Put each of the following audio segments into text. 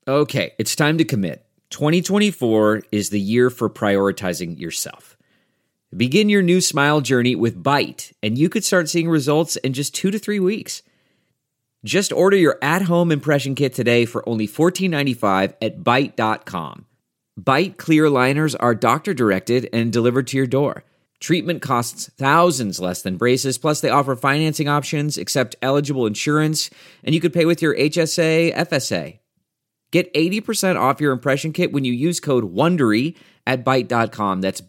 Okay, it's time to commit. 2024 is the year for prioritizing yourself. Begin your new smile journey with Byte, and you could start seeing results in just 2 to 3 weeks. Just order your at-home impression kit today for only $14.95 at Byte.com. Byte clear liners are doctor-directed and delivered to your door. Treatment costs thousands less than braces, plus they offer financing options, accept eligible insurance, and you could pay with your HSA, FSA. Get 80% off your impression kit when you use code WONDERY at Byte.com. That's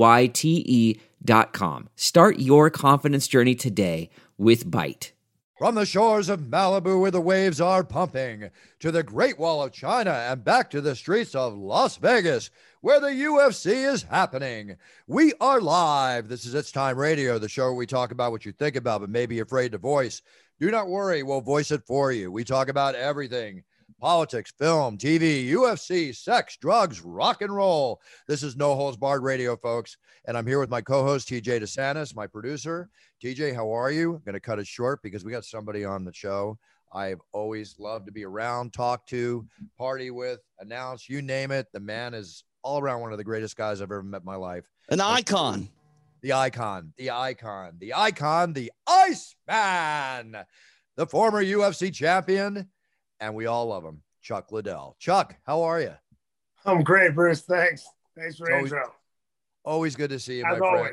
BYTE.com. Start your confidence journey today with Byte. From the shores of Malibu where the waves are pumping, to the Great Wall of China and back to the streets of Las Vegas where the UFC is happening. We are live. This is It's Time Radio, the show where we talk about what you think about but may be afraid to voice. Do not worry, we'll voice it for you. We talk about everything. Politics, film, TV, UFC, sex, drugs, rock and roll. This is No Holds Barred Radio, folks. And I'm here with my co-host, TJ DeSantis, my producer. TJ, how are you? I'm going to cut it short because we got somebody on the show I've always loved to be around, talk to, party with, announce, you name it. The man is all around one of the greatest guys I've ever met in my life. An icon. The icon, the icon, the icon, the Iceman, the former UFC champion. And we all love him, Chuck Liddell. Chuck, how are you? I'm great, Bruce. Thanks. Thanks for the intro. Always good to see you, As my always. friend.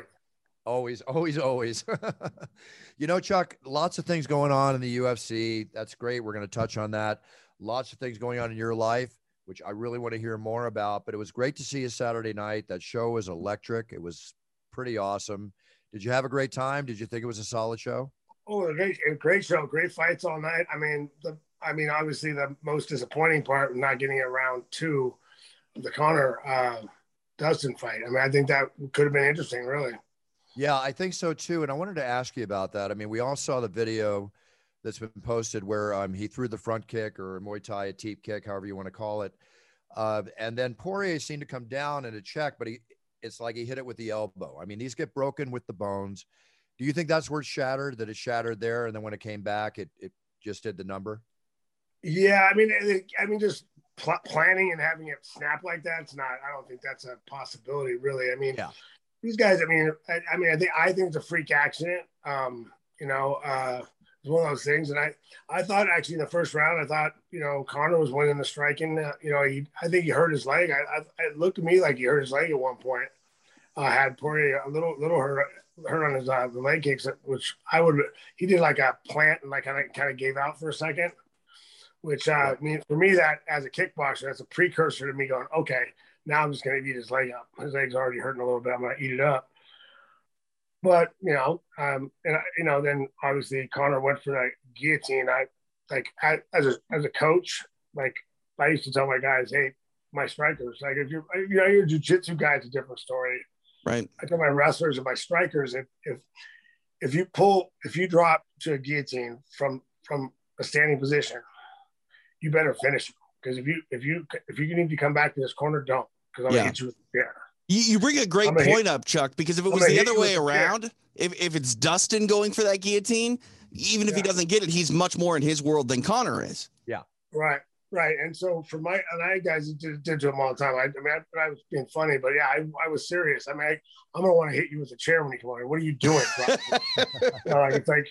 Always. You know, Chuck, lots of things going on in the UFC. That's great. We're going to touch on that. Lots of things going on in your life, which I really want to hear more about. But it was great to see you Saturday night. That show was electric. It was pretty awesome. Did you have a great time? Did you think it was a solid show? Oh, a great show. Great fights all night. I mean, obviously the most disappointing part of not getting around to the Conor Dustin fight. I mean, I think that could have been interesting, really. Yeah, I think so too. And I wanted to ask you about that. I mean, we all saw the video that's been posted where he threw the front kick or Muay Thai, a teep kick, however you want to call it. And then Poirier seemed to come down in a check, but it's like he hit it with the elbow. I mean, these get broken with the bones. Do you think that's where it shattered, that it shattered there? And then when it came back, it just did the number? Yeah, I mean, just planning and having it snap like that, I don't think that's a possibility, really. I mean, yeah. These guys, I think it's a freak accident. It's one of those things. And I thought actually in the first round, I thought, Conor was winning the striking. I think he hurt his leg. It looked to me like he hurt his leg at one point. Had Poirier a little hurt on his the leg kicks, which he did like a plant and like kind of gave out for a second. Which for me, that as a kickboxer, that's a precursor to me going, okay, now I'm just going to eat his leg up. His leg's already hurting a little bit. I'm going to eat it up. But, then obviously Conor went for that guillotine. As a coach, like I used to tell my guys, hey, my strikers, like if you're a jiu-jitsu guy, it's a different story. Right. I tell my wrestlers and my strikers, if you drop to a guillotine from a standing position, you better finish it. Because if you need to come back to this corner, don't. Because I'm going to hit you with the chair. You bring a great point up, Chuck, because if it was the other way around, if it's Dustin going for that guillotine, even if he doesn't get it, he's much more in his world than Conor is. Yeah. Right. And so I guys did to him all the time. I was being funny, but yeah, I was serious. I mean, I'm going to want to hit you with a chair when you come on. What are you doing? It's like,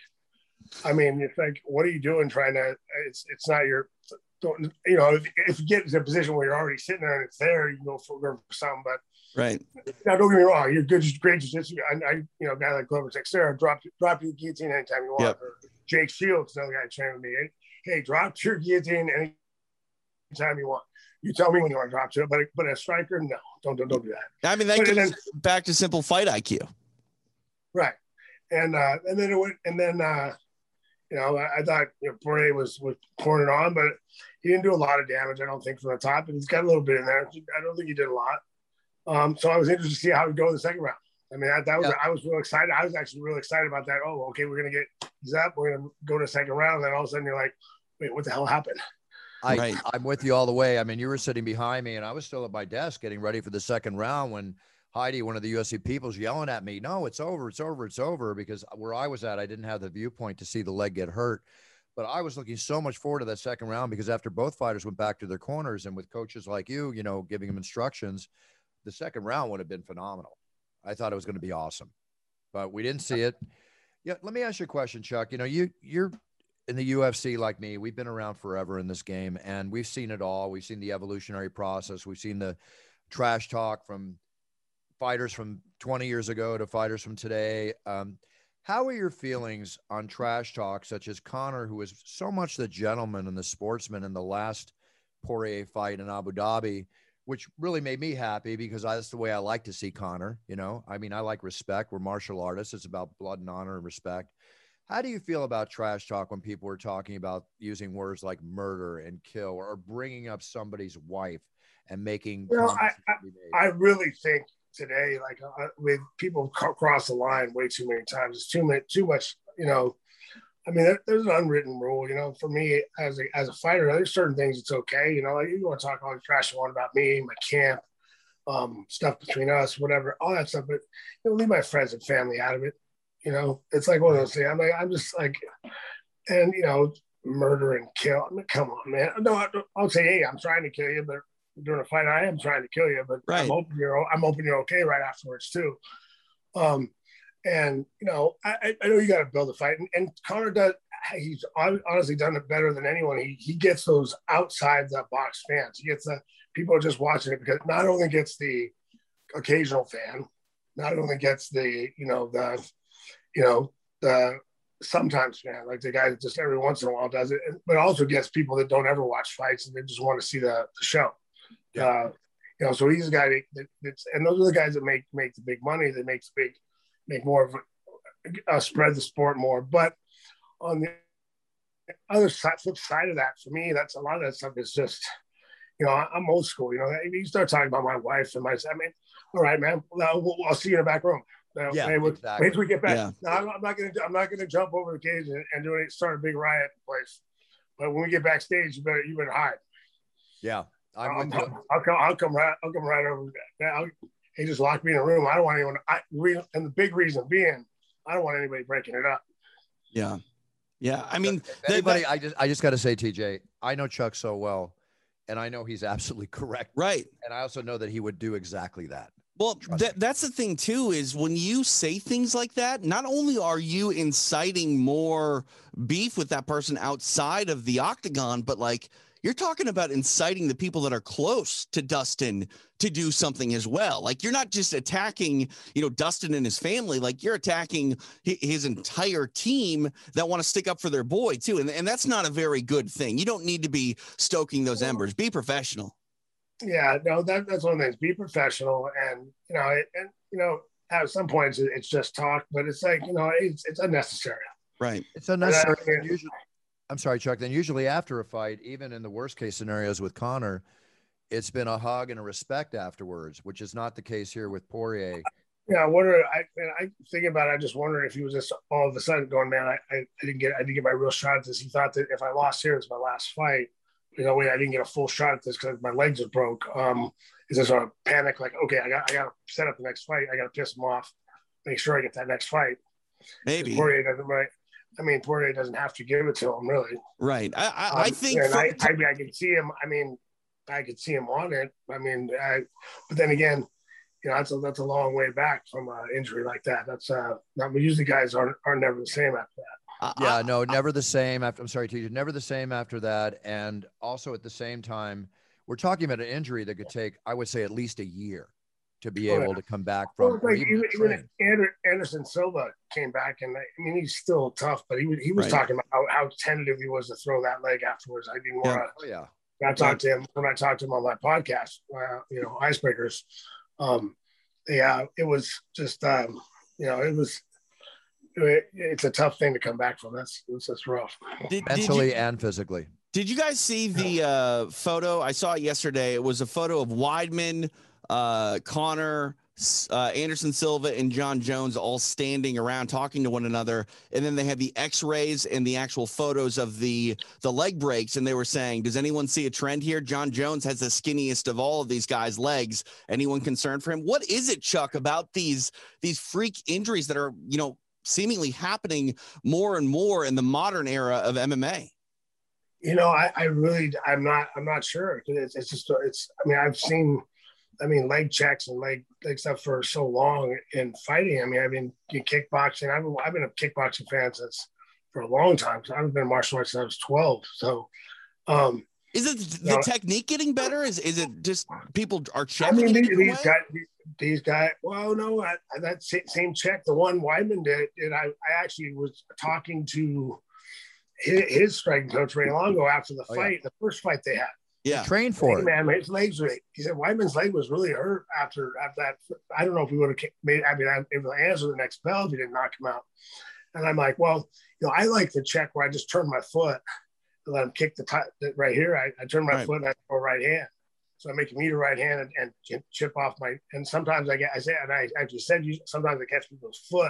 what are you doing trying to, it's not your, if you get to a position where you're already sitting there and it's there, you can go for some, but right. Now, don't get me wrong, you're good, great jiu-jitsu. A guy like Glover Teixeira, drop your guillotine anytime you want. Yep. Or Jake Shields, another guy trained with me. Hey, drop your guillotine anytime you want. You tell me when you want to drop to it, but a striker, no, don't do that. I mean, that goes back to simple fight IQ. Right. And then it went, and then I thought Poirier was pouring it on, but he didn't do a lot of damage, I don't think, from the top. But he's got a little bit in there. I don't think he did a lot. So I was interested to see how he'd go in the second round. I mean, I was real excited. I was actually really excited about that. Oh, okay, we're gonna get he's up. We're gonna go to the second round, and then all of a sudden you're like, wait, what the hell happened? I'm with you all the way. I mean, you were sitting behind me, and I was still at my desk getting ready for the second round when Heidi, one of the UFC people, is yelling at me, no, it's over, because where I was at, I didn't have the viewpoint to see the leg get hurt. But I was looking so much forward to that second round because after both fighters went back to their corners and with coaches like you, giving them instructions, the second round would have been phenomenal. I thought it was going to be awesome, but we didn't see it. Yeah. Let me ask you a question, Chuck. You're in the UFC like me. We've been around forever in this game and we've seen it all. We've seen the evolutionary process. We've seen the trash talk from fighters from 20 years ago to fighters from today. How are your feelings on trash talk, such as Conor, who was so much the gentleman and the sportsman in the last Poirier fight in Abu Dhabi, which really made me happy because that's the way I like to see Conor. I like respect. We're martial artists. It's about blood and honor and respect. How do you feel about trash talk when people are talking about using words like murder and kill or bringing up somebody's wife and making I really think today, like with people cross the line way too many times. It's too much. There's an unwritten rule. For me as a fighter, there's certain things it's okay. Like you want to talk all the trash you want about me, my camp, stuff between us, whatever, all that stuff. But leave my friends and family out of it. It's like one of those things. I'm just like, and murder and kill. Come on, man. No, I'll say, hey, I'm trying to kill you, but during a fight, I am trying to kill you, but right. I'm hoping you're okay right afterwards too. I know you got to build a fight, and Conor does. He's honestly done it better than anyone. He gets those outside the box fans. He gets the people are just watching it because not only gets the occasional fan, not only gets the the sometimes fan, like the guy that just every once in a while does it, but also gets people that don't ever watch fights and they just want to see the show. Yeah. So he's a guy and those are the guys that make the big money, that make more of spread the sport more. But on the other side, flip side of that, for me, that's a lot of that stuff is just, I'm old school. You start talking about my wife and all right, man, I'll see you in the back room. Exactly. Wait till we get back. Yeah. No, I'm not gonna jump over the cage and start a big riot in the place. But when we get backstage, you better hide. Yeah. I'll come right over there. He just locked me in a room. I don't want anyone. And the big reason being, I don't want anybody breaking it up. Yeah. I just got to say, TJ, I know Chuck so well, and I know he's absolutely correct. Right. And I also know that he would do exactly that. Well, that's the thing too, is when you say things like that, not only are you inciting more beef with that person outside of the octagon, but like you're talking about inciting the people that are close to Dustin to do something as well. Like you're not just attacking, Dustin and his family, like you're attacking his entire team that want to stick up for their boy too. And that's not a very good thing. You don't need to be stoking those embers. Be professional. Yeah, no, that's one of the things. Be professional, and at some points it's just talk, but it's like it's unnecessary. Right. It's unnecessary. Usually, I'm sorry, Chuck. Then usually after a fight, even in the worst case scenarios with Conor, it's been a hug and a respect afterwards, which is not the case here with Poirier. Yeah, I think about it. I just wonder if he was just all of a sudden going, man, I didn't get my real shot at this. He thought that if I lost here, it's my last fight. Wait, I didn't get a full shot at this because my legs are broke. Is this sort of panic? Like, okay, I got to set up the next fight. I got to piss him off, make sure I get that next fight. Maybe Poirier doesn't have to give it to him, really. Right. I think. I can see him. I could see him on it. But then again, that's a long way back from an injury like that. That's usually guys are never the same after that. Never the same after. I'm sorry, TJ, never the same after that. And also at the same time, we're talking about an injury that could take, I would say, at least a year to be able to come back from. Well, even Anderson Silva came back, and he's still tough, but he was talking about how tentative he was to throw that leg afterwards. I didn't want to. Yeah. I talked to him when I talked to him on my podcast, Icebreakers. It was just, it's a tough thing to come back from. That's rough. Mentally and physically. Did you guys see the photo? I saw it yesterday. It was a photo of Weidman, Conor, Anderson Silva, and John Jones all standing around talking to one another. And then they had the x-rays and the actual photos of the leg breaks. And they were saying, does anyone see a trend here? John Jones has the skinniest of all of these guys' legs. Anyone concerned for him? What is it, Chuck, about these freak injuries that are, seemingly happening more and more in the modern era of MMA? I'm not sure. I mean, leg checks and leg stuff for so long in fighting. I mean, in kickboxing. I've been a kickboxing fan since for a long time. So I've been martial arts since I was 12. So, is it the technique getting better? Is it just people are checking? I mean, these guys. Well, no, that same check, the one Weidman did, and I actually was talking to his striking coach Ray Longo after the fight, the first fight they had. Yeah, trained for it. Man, his legs were. He said Weidman's leg was really hurt after that. I don't know if we would have made. I mean, it would answer the next bell if he didn't knock him out. And I'm like, well, I like the check where I just turn my foot and let him kick right here. I turn my foot and I throw a right hand. So I make him eat a right hand and chip off my. And sometimes I actually said sometimes I catch people's foot.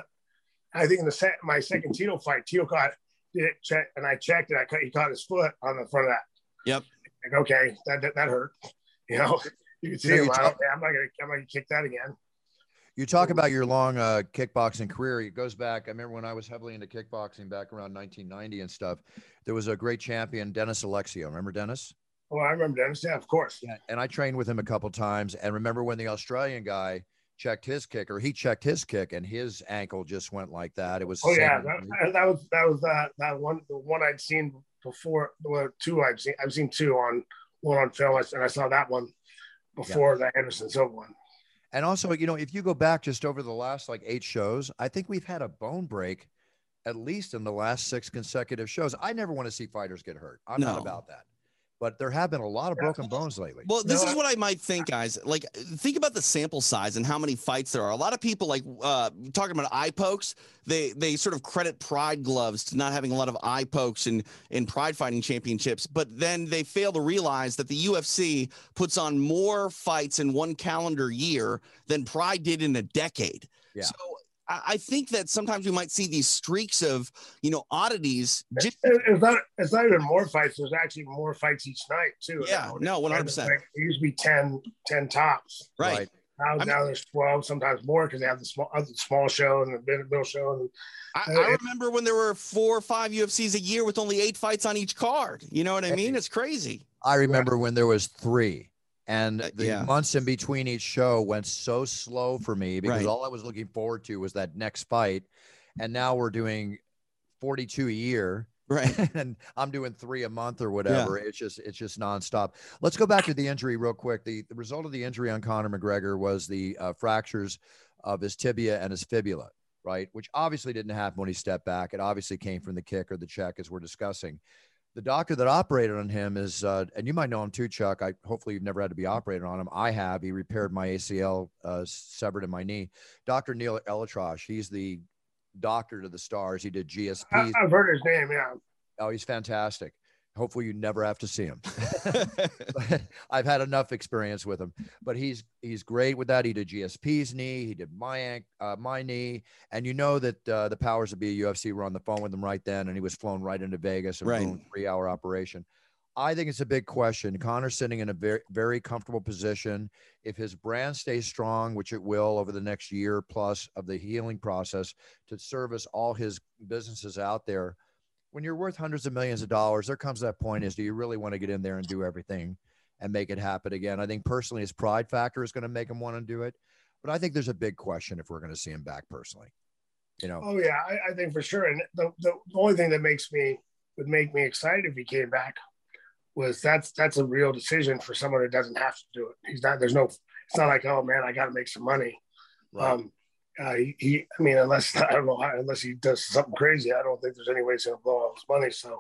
I think in my second Tito fight, Tito caught it check and I checked it. He caught his foot on the front of that. Yep. Like, okay, that hurt. You can see him. I'm not gonna kick that again. You talk about your long kickboxing career. It goes back. I remember when I was heavily into kickboxing back around 1990 and stuff. There was a great champion, Dennis Alexio. Remember Dennis? Oh, I remember Dennis. Yeah, of course. Yeah, and I trained with him a couple times. And remember when the Australian guy checked his kick, or he checked his kick, and his ankle just went like that. It was. Oh yeah, that was the one I'd seen before. Well, two I've seen two on film, and I saw that one before the Anderson Silva one. And also, if you go back just over the last 8 shows, I think we've had a bone break at least in the last 6 consecutive shows. I never want to see fighters get hurt. I'm not about that. But there have been a lot of broken bones lately. Well, this is what I might think, guys. Think about the sample size and how many fights there are. A lot of people talking about eye pokes. They sort of credit Pride gloves to not having a lot of eye pokes in Pride fighting championships. But then they fail to realize that the UFC puts on more fights in one calendar year than Pride did in a decade. Yeah. So I think that sometimes we might see these streaks of, oddities. It's not even more fights. There's actually more fights each night too. Yeah, no, 100%. It used to be 10 tops. Right. Now there's 12, sometimes more because they have the small show and the middle show. And I remember when there were 4 or 5 UFCs a year with only 8 fights on each card. You know what I mean? It's crazy. I remember when there was 3. And the months in between each show went so slow for me because all I was looking forward to was that next fight. And now we're doing 42 a year. Right. And I'm doing 3 a month or whatever. Yeah. It's just nonstop. Let's go back to the injury real quick. The result of the injury on Conor McGregor was the fractures of his tibia and his fibula, right? Which obviously didn't happen when he stepped back. It obviously came from the kick or the check, as we're discussing. The doctor that operated on him is, and you might know him too, Chuck. Hopefully you've never had to be operated on him. I have. He repaired my ACL, severed in my knee. Dr. Neil Elitrosh. He's the doctor to the stars. He did GSP. I've heard his name. Yeah. Oh, he's fantastic. Hopefully you never have to see him. I've had enough experience with him, but he's great with that. He did GSP's knee. He did my knee. And that the powers that be at UFC were on the phone with him right then. And he was flown right into Vegas and boom, 3-hour operation. I think it's a big question. Conor's sitting in a very, very comfortable position. If his brand stays strong, which it will over the next year plus of the healing process to service all his businesses out there, when you're worth hundreds of millions of dollars, there comes that point do you really want to get in there and do everything and make it happen again? I think personally his pride factor is going to make him want to do it. But I think there's a big question if we're going to see him back personally. Oh yeah, I think for sure. And the only thing that would make me excited if he came back was that's a real decision for someone that doesn't have to do it. It's not like, oh man, I got to make some money. Right. Unless he does something crazy, I don't think there's any way he's going to blow all his money. So,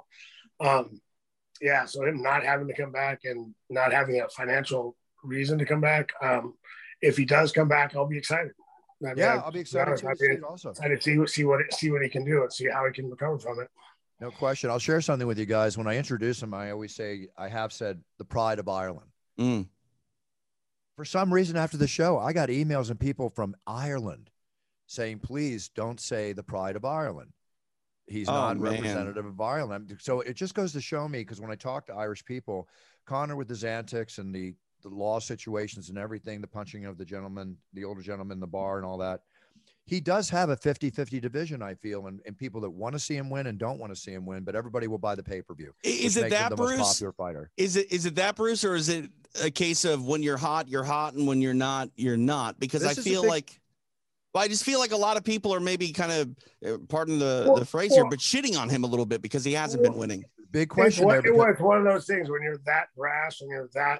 so him not having to come back and not having a financial reason to come back. If he does come back, I'll be excited. I'll be excited to see it also. Excited to see what he can do and see how he can recover from it. No question. I'll share something with you guys. When I introduce him, I always say, I have said the pride of Ireland. Mm. For some reason after the show, I got emails and people from Ireland saying, please don't say the pride of Ireland. He's not representative of Ireland. So it just goes to show me, because when I talk to Irish people, Conor with his antics and the law situations and everything, the punching of the older gentleman in the bar and all that, he does have a 50-50 division, I feel, and people that want to see him win and don't want to see him win, but everybody will buy the pay-per-view. Is it that, the Bruce? most popular fighter. Is it that, Bruce, or is it a case of when you're hot, and when you're not, you're not? Because I feel like, well, I just feel like a lot of people are maybe kind of, pardon the phrase here, but shitting on him a little bit because he hasn't been winning. Big question. It was one of those things when you're that brash and you're that,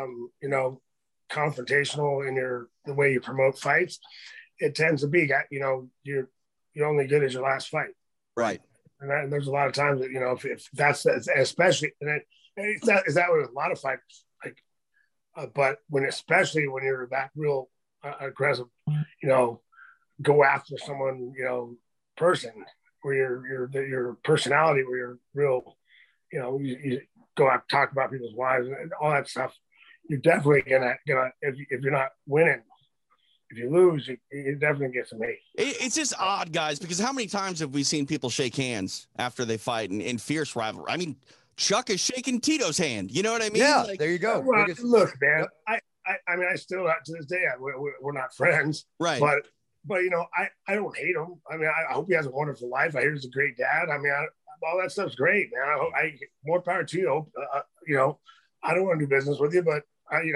confrontational in the way you promote fights. It tends to be, you're only good as your last fight. Right. And there's a lot of times that, if that's, especially, is that with a lot of fighters, but especially when you're that real aggressive, go after someone, person where your personality, where you're real, you go out, talk about people's wives and all that stuff. You're definitely gonna if you're not winning. If you lose, you definitely get some hate. It's just odd, guys, because how many times have we seen people shake hands after they fight in fierce rivalry? I mean, Chuck is shaking Tito's hand. You know what I mean? Yeah, there you go. Well, look, man, I mean, I still, to this day, we're not friends. Right. But I don't hate him. I mean, I hope he has a wonderful life. I hear he's a great dad. I mean, all that stuff's great, man. More power to you. I don't want to do business with you, but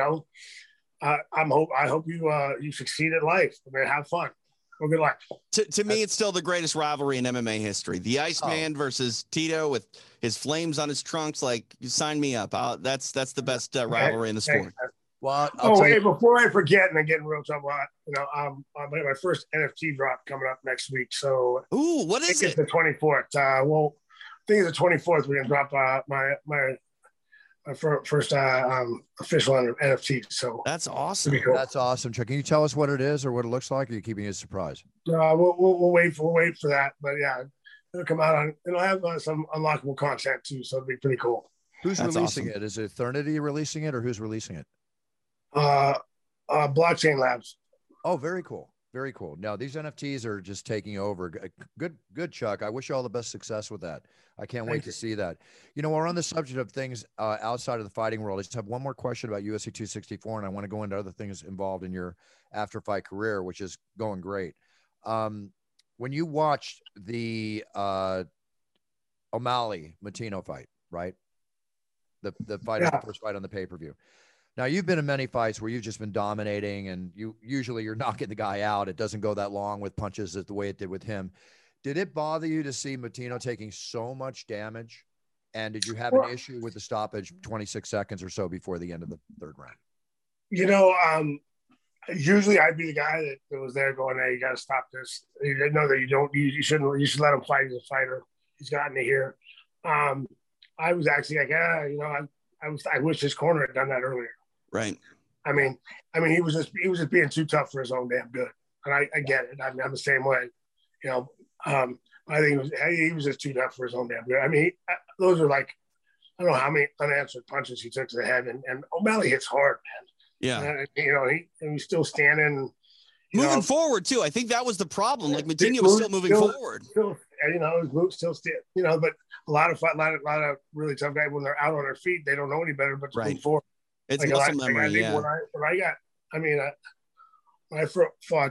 I hope you succeed in life. I mean, have fun. Well, good luck. To me, it's still the greatest rivalry in MMA history. The Iceman versus Tito with his flames on his trunks. Like, you sign me up. That's the best rivalry in the sport. Well, before I forget and I get in real trouble, my first NFT drop coming up next week. So, what is it? It's the 24th. I think it's the 24th. We're gonna drop my first official NFT. So that's awesome. Cool. That's awesome, Chuck. Can you tell us what it is or what it looks like? Or are you keeping it a surprise? We'll wait for that. But yeah, it'll come out it'll have some unlockable content too. So it'll be pretty cool. Who's releasing it? Is it Eternity releasing it or who's releasing it? Blockchain Labs. Oh, very cool. Very cool. Now these NFTs are just taking over. Good, Chuck. I wish you all the best success with that. I can't wait to see that. We're on the subject of things outside of the fighting world. I just have one more question about UFC 264, and I want to go into other things involved in your after-fight career, which is going great. When you watched the O'Malley-Matino fight, right? The fight, the first fight on the pay-per-view. Now, you've been in many fights where you've just been dominating, and you're knocking the guy out. It doesn't go that long with punches the way it did with him. Did it bother you to see Matino taking so much damage? And did you have an issue with the stoppage 26 seconds or so before the end of the third round? Usually I'd be the guy that was there going, "Hey, you got to stop this. You know that you shouldn't. You should let him fight. He's a fighter. He's gotten to here." I was actually like, I wish his corner had done that earlier. Right. I mean, he was just being too tough for his own damn good, and I get it. I mean, I'm the same way. I think he was just too tough for his own damn good. I mean, those are like, I don't know how many unanswered punches he took to the head, and O'Malley hits hard, man. Yeah. He's still standing. Moving forward too. I think that was the problem. Like Matino was still moving forward. His moves still, but a lot of really tough guys, when they're out on their feet, they don't know any better but to move forward. It's muscle memory. When I fought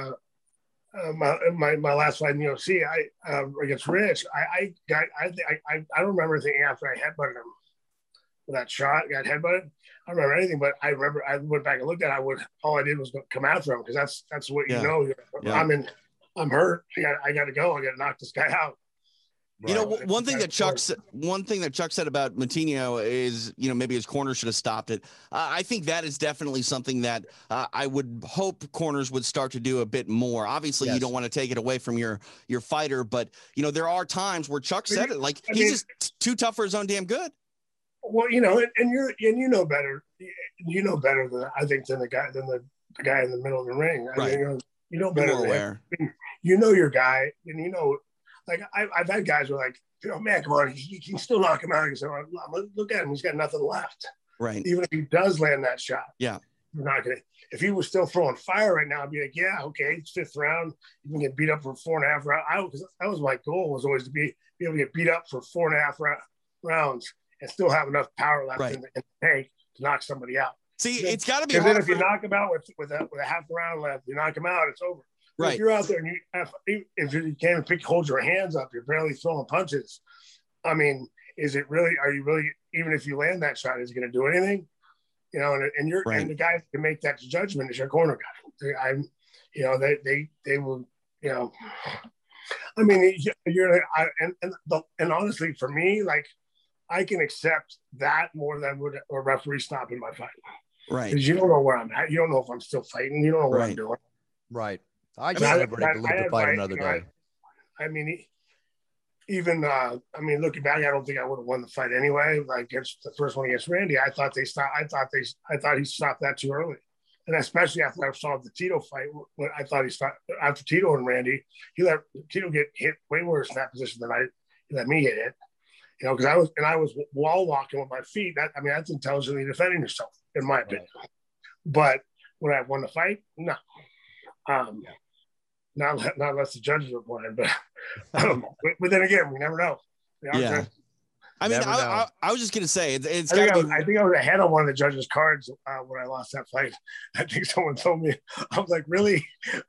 my last fight in the UFC, against Rich, I don't remember anything after I headbutted him with that shot. Got headbutted. I don't remember anything, but I remember I went back and looked at it. All I did was come after him, because that's what I'm hurt. I got to go. I got to knock this guy out. Right. One thing that Chuck said about Matino is, maybe his corner should have stopped it. I think that is definitely something that I would hope corners would start to do a bit more. Obviously, you don't want to take it away from your fighter, but there are times where Chuck said it, like he's just too tough for his own damn good. Well, and you know better. You know better than the guy in the middle of the ring. Right. You know better. More aware. You know your guy, and like I've had guys who are like, man, come on, you can still knock him out. He said, look at him, he's got nothing left. Right. Even if he does land that shot, you're not gonna. If he was still throwing fire right now, I'd be like, yeah, okay, it's fifth round. You can get beat up for 4.5 rounds. Because that was my goal, was always to be able to get beat up for 4.5 rounds and still have enough power left in the tank to knock somebody out. See, it's got to be. Because then if you knock him out with a half round left, you knock him out, it's over. Right. If you're out there and if you can't hold your hands up, you're barely throwing punches. I mean, are you really, even if you land that shot, is it going to do anything? You know, and the guy can make that judgment is your corner guy. They will, you know, I mean, and honestly, for me, like, I can accept that more than would a referee stopping my fight. Right. Because you don't know where I'm at. You don't know if I'm still fighting. You don't know what I'm doing. Right. I just never to live to fight another day. I mean, even looking back, I don't think I would have won the fight anyway. Like against the first one against Randy, I thought he stopped that too early, and especially after I saw the Tito fight, when I thought he stopped after Tito and Randy, he let Tito get hit way worse in that position than he let me get hit. You know, because I was wall walking with my feet. That's intelligently defending yourself, in my opinion. Right. But when I won the fight, no. Not unless the judges were playing, but then again, we never know. Yeah. I mean, I was just gonna say it's. I think I was ahead on one of the judges' cards when I lost that fight. I think someone told me. I was like, really?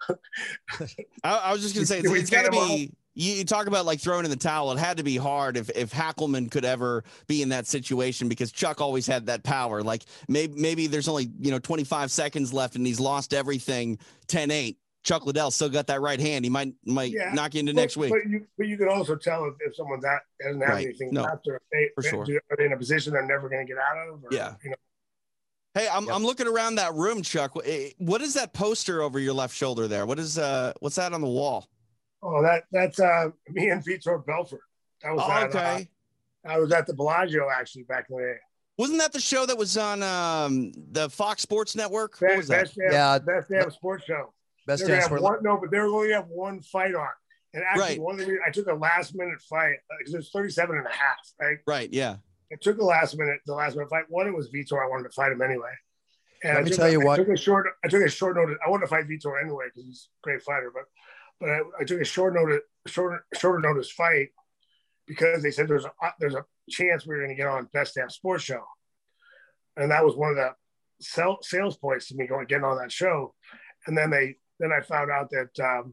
I was just gonna say it's got to be. You talk about like throwing in the towel. It had to be hard if Hackelman could ever be in that situation, because Chuck always had that power. Like maybe there's only 25 seconds left and he's lost everything 10-8. Chuck Liddell still got that right hand. He might knock you into next week. But you can also tell if someone that doesn't have anything after for sure. Are they in a position they're never going to get out of? Or, yeah. Hey, I'm looking around that room, Chuck. What is that poster over your left shoulder there? What's that on the wall? Oh, that's me and Vitor Belfort. That was okay. I was at the Bellagio actually back in the day. Wasn't that the show that was on the Fox Sports Network? Best Damn Sports Show. Best Damn Sports. But they were only have one fight on. And actually, one of the reasons I took a last minute fight because it was 37 and a half, right? Right, yeah. I took the last minute fight. One, it was Vitor. I wanted to fight him anyway. And Let me tell you what. I took a short notice. I wanted to fight Vitor anyway because he's a great fighter, but I took a shorter notice fight because they said there's a chance we were going to get on Best Damn Sports Show, and that was one of the sales points to me getting on that show. And then I found out that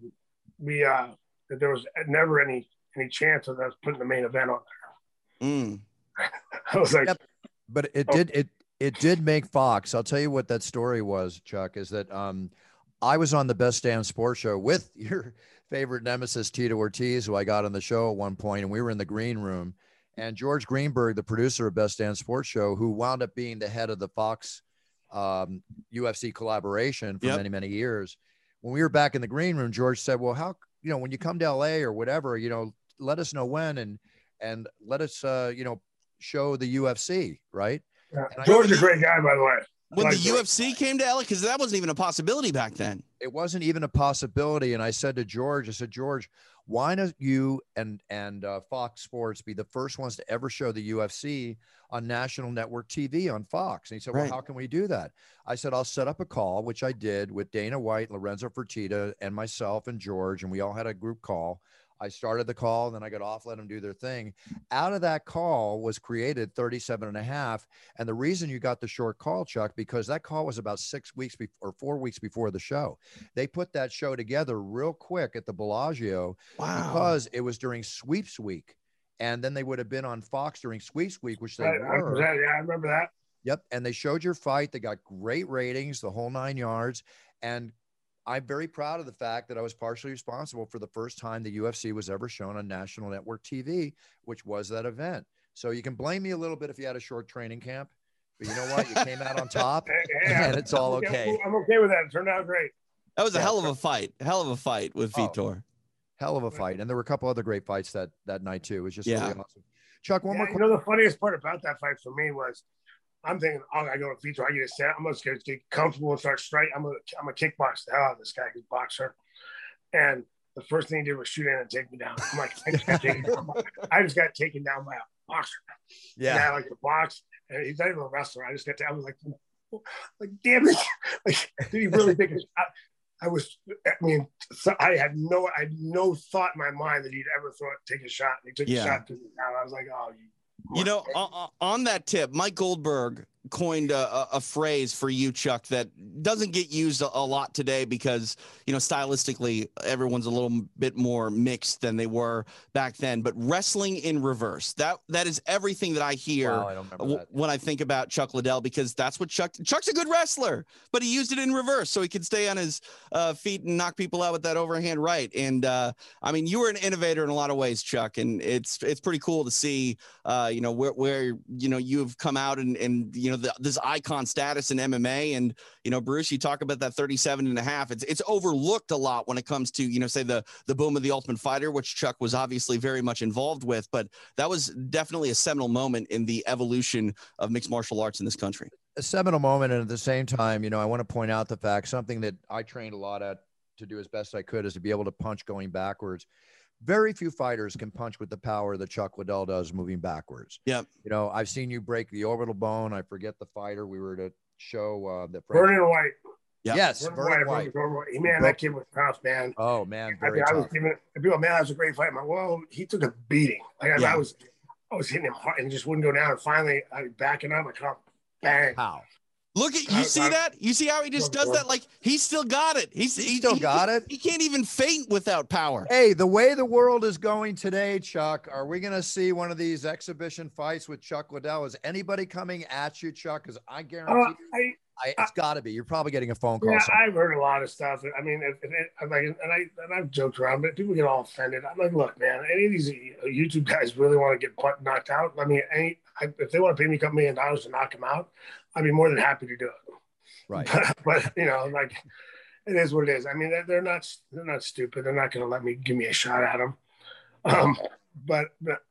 that there was never any chance of us putting the main event on there. I was like, but it did make Fox. I'll tell you what that story was, Chuck, is that I was on the Best Damn Sports Show with your favorite nemesis, Tito Ortiz, who I got on the show at one point, and we were in the green room. And George Greenberg, the producer of Best Damn Sports Show, who wound up being the head of the Fox UFC collaboration for many, many years. When we were back in the green room, George said, well, how, when you come to LA or whatever, let us know when and let us, show the UFC, right? Yeah. George is a great guy, by the way. When the UFC came to LA, because that wasn't even a possibility back then. It wasn't even a possibility. And I said to George, George, why don't you and Fox Sports be the first ones to ever show the UFC on national network TV on Fox? And he said, well, how can we do that? I said, I'll set up a call, which I did with Dana White, Lorenzo Fertitta, and myself and George, and we all had a group call. I started the call, and then I got off, let them do their thing. Out of that call was created 37 and a half. And the reason you got the short call, Chuck, because that call was about 6 weeks or 4 weeks before the show. They put that show together real quick at the Bellagio because it was during Sweeps Week. And then they would have been on Fox during Sweeps Week, which they were. Yeah, I remember that. Yep. And they showed your fight. They got great ratings, the whole 9 yards. And I'm very proud of the fact that I was partially responsible for the first time the UFC was ever shown on national network TV, which was that event. So you can blame me a little bit if you had a short training camp, but you know what? You came out on top and it's all okay. I'm okay with that. It turned out great. That was a hell of a fight. With Vitor. Hell of a fight. And there were a couple other great fights that night too. It was just really awesome. Chuck, one more question. The funniest part about that fight for me was I'm thinking, I go to Vitor, I get a set. I'm just going to get comfortable and start strike. I'm a kickbox the hell out of this guy, who's a boxer. And the first thing he did was shoot in and take me down. I'm like, I just got taken down by a boxer. Yeah. And I like to box, and he's not even a wrestler. I was like, damn it. Like, did he really think it? I had no thought in my mind that he'd ever take a shot. And he took a shot to me down. I was like, oh, on that tip, Mike Goldberg coined a phrase for you, Chuck, that doesn't get used a lot today because, stylistically, everyone's a little bit more mixed than they were back then. But wrestling in reverse, that is everything that I hear Wow, I don't remember that. when I think about Chuck Liddell, because that's what Chuck's a good wrestler, but he used it in reverse so he could stay on his feet and knock people out with that overhand right. And I mean, you were an innovator in a lot of ways, Chuck, and it's pretty cool to see, where you've come out and this icon status in MMA. And, Bruce, you talk about that 37.5. It's overlooked a lot when it comes to, say the boom of the Ultimate Fighter, which Chuck was obviously very much involved with, but that was definitely a seminal moment in the evolution of mixed martial arts in this country. A seminal moment. And at the same time, I want to point out the fact, something that I trained a lot at to do as best I could is to be able to punch going backwards. Very few fighters can punch with the power that Chuck Liddell does moving backwards. Yeah. I've seen you break the orbital bone. I forget the fighter. We were to show that. Vernon White. Yep. Yes, Vernon White. Man, that kid was tough, man. Oh, man. I was giving people, man, that was a great fight. I'm like, well, he took a beating. Like, I was hitting him hard and he just wouldn't go down. And finally, I was backing up. I bang. How? Look at you. See that? You see how he just does that? Like, he still got it. He still got it. He can't even feint without power. Hey, the way the world is going today, Chuck, are we going to see one of these exhibition fights with Chuck Liddell? Is anybody coming at you, Chuck? Because I guarantee it's got to be. You're probably getting a phone call. Yeah, I've heard a lot of stuff. I mean, I've joked around, but people get all offended. I'm like, look, man, any of these YouTube guys really want to get knocked out? I mean, if they want to pay me $2 million to knock them out, I'd be more than happy to do it. Right. But like, it is what it is. I mean, they're not stupid. They're not going to let me give me a shot at them. But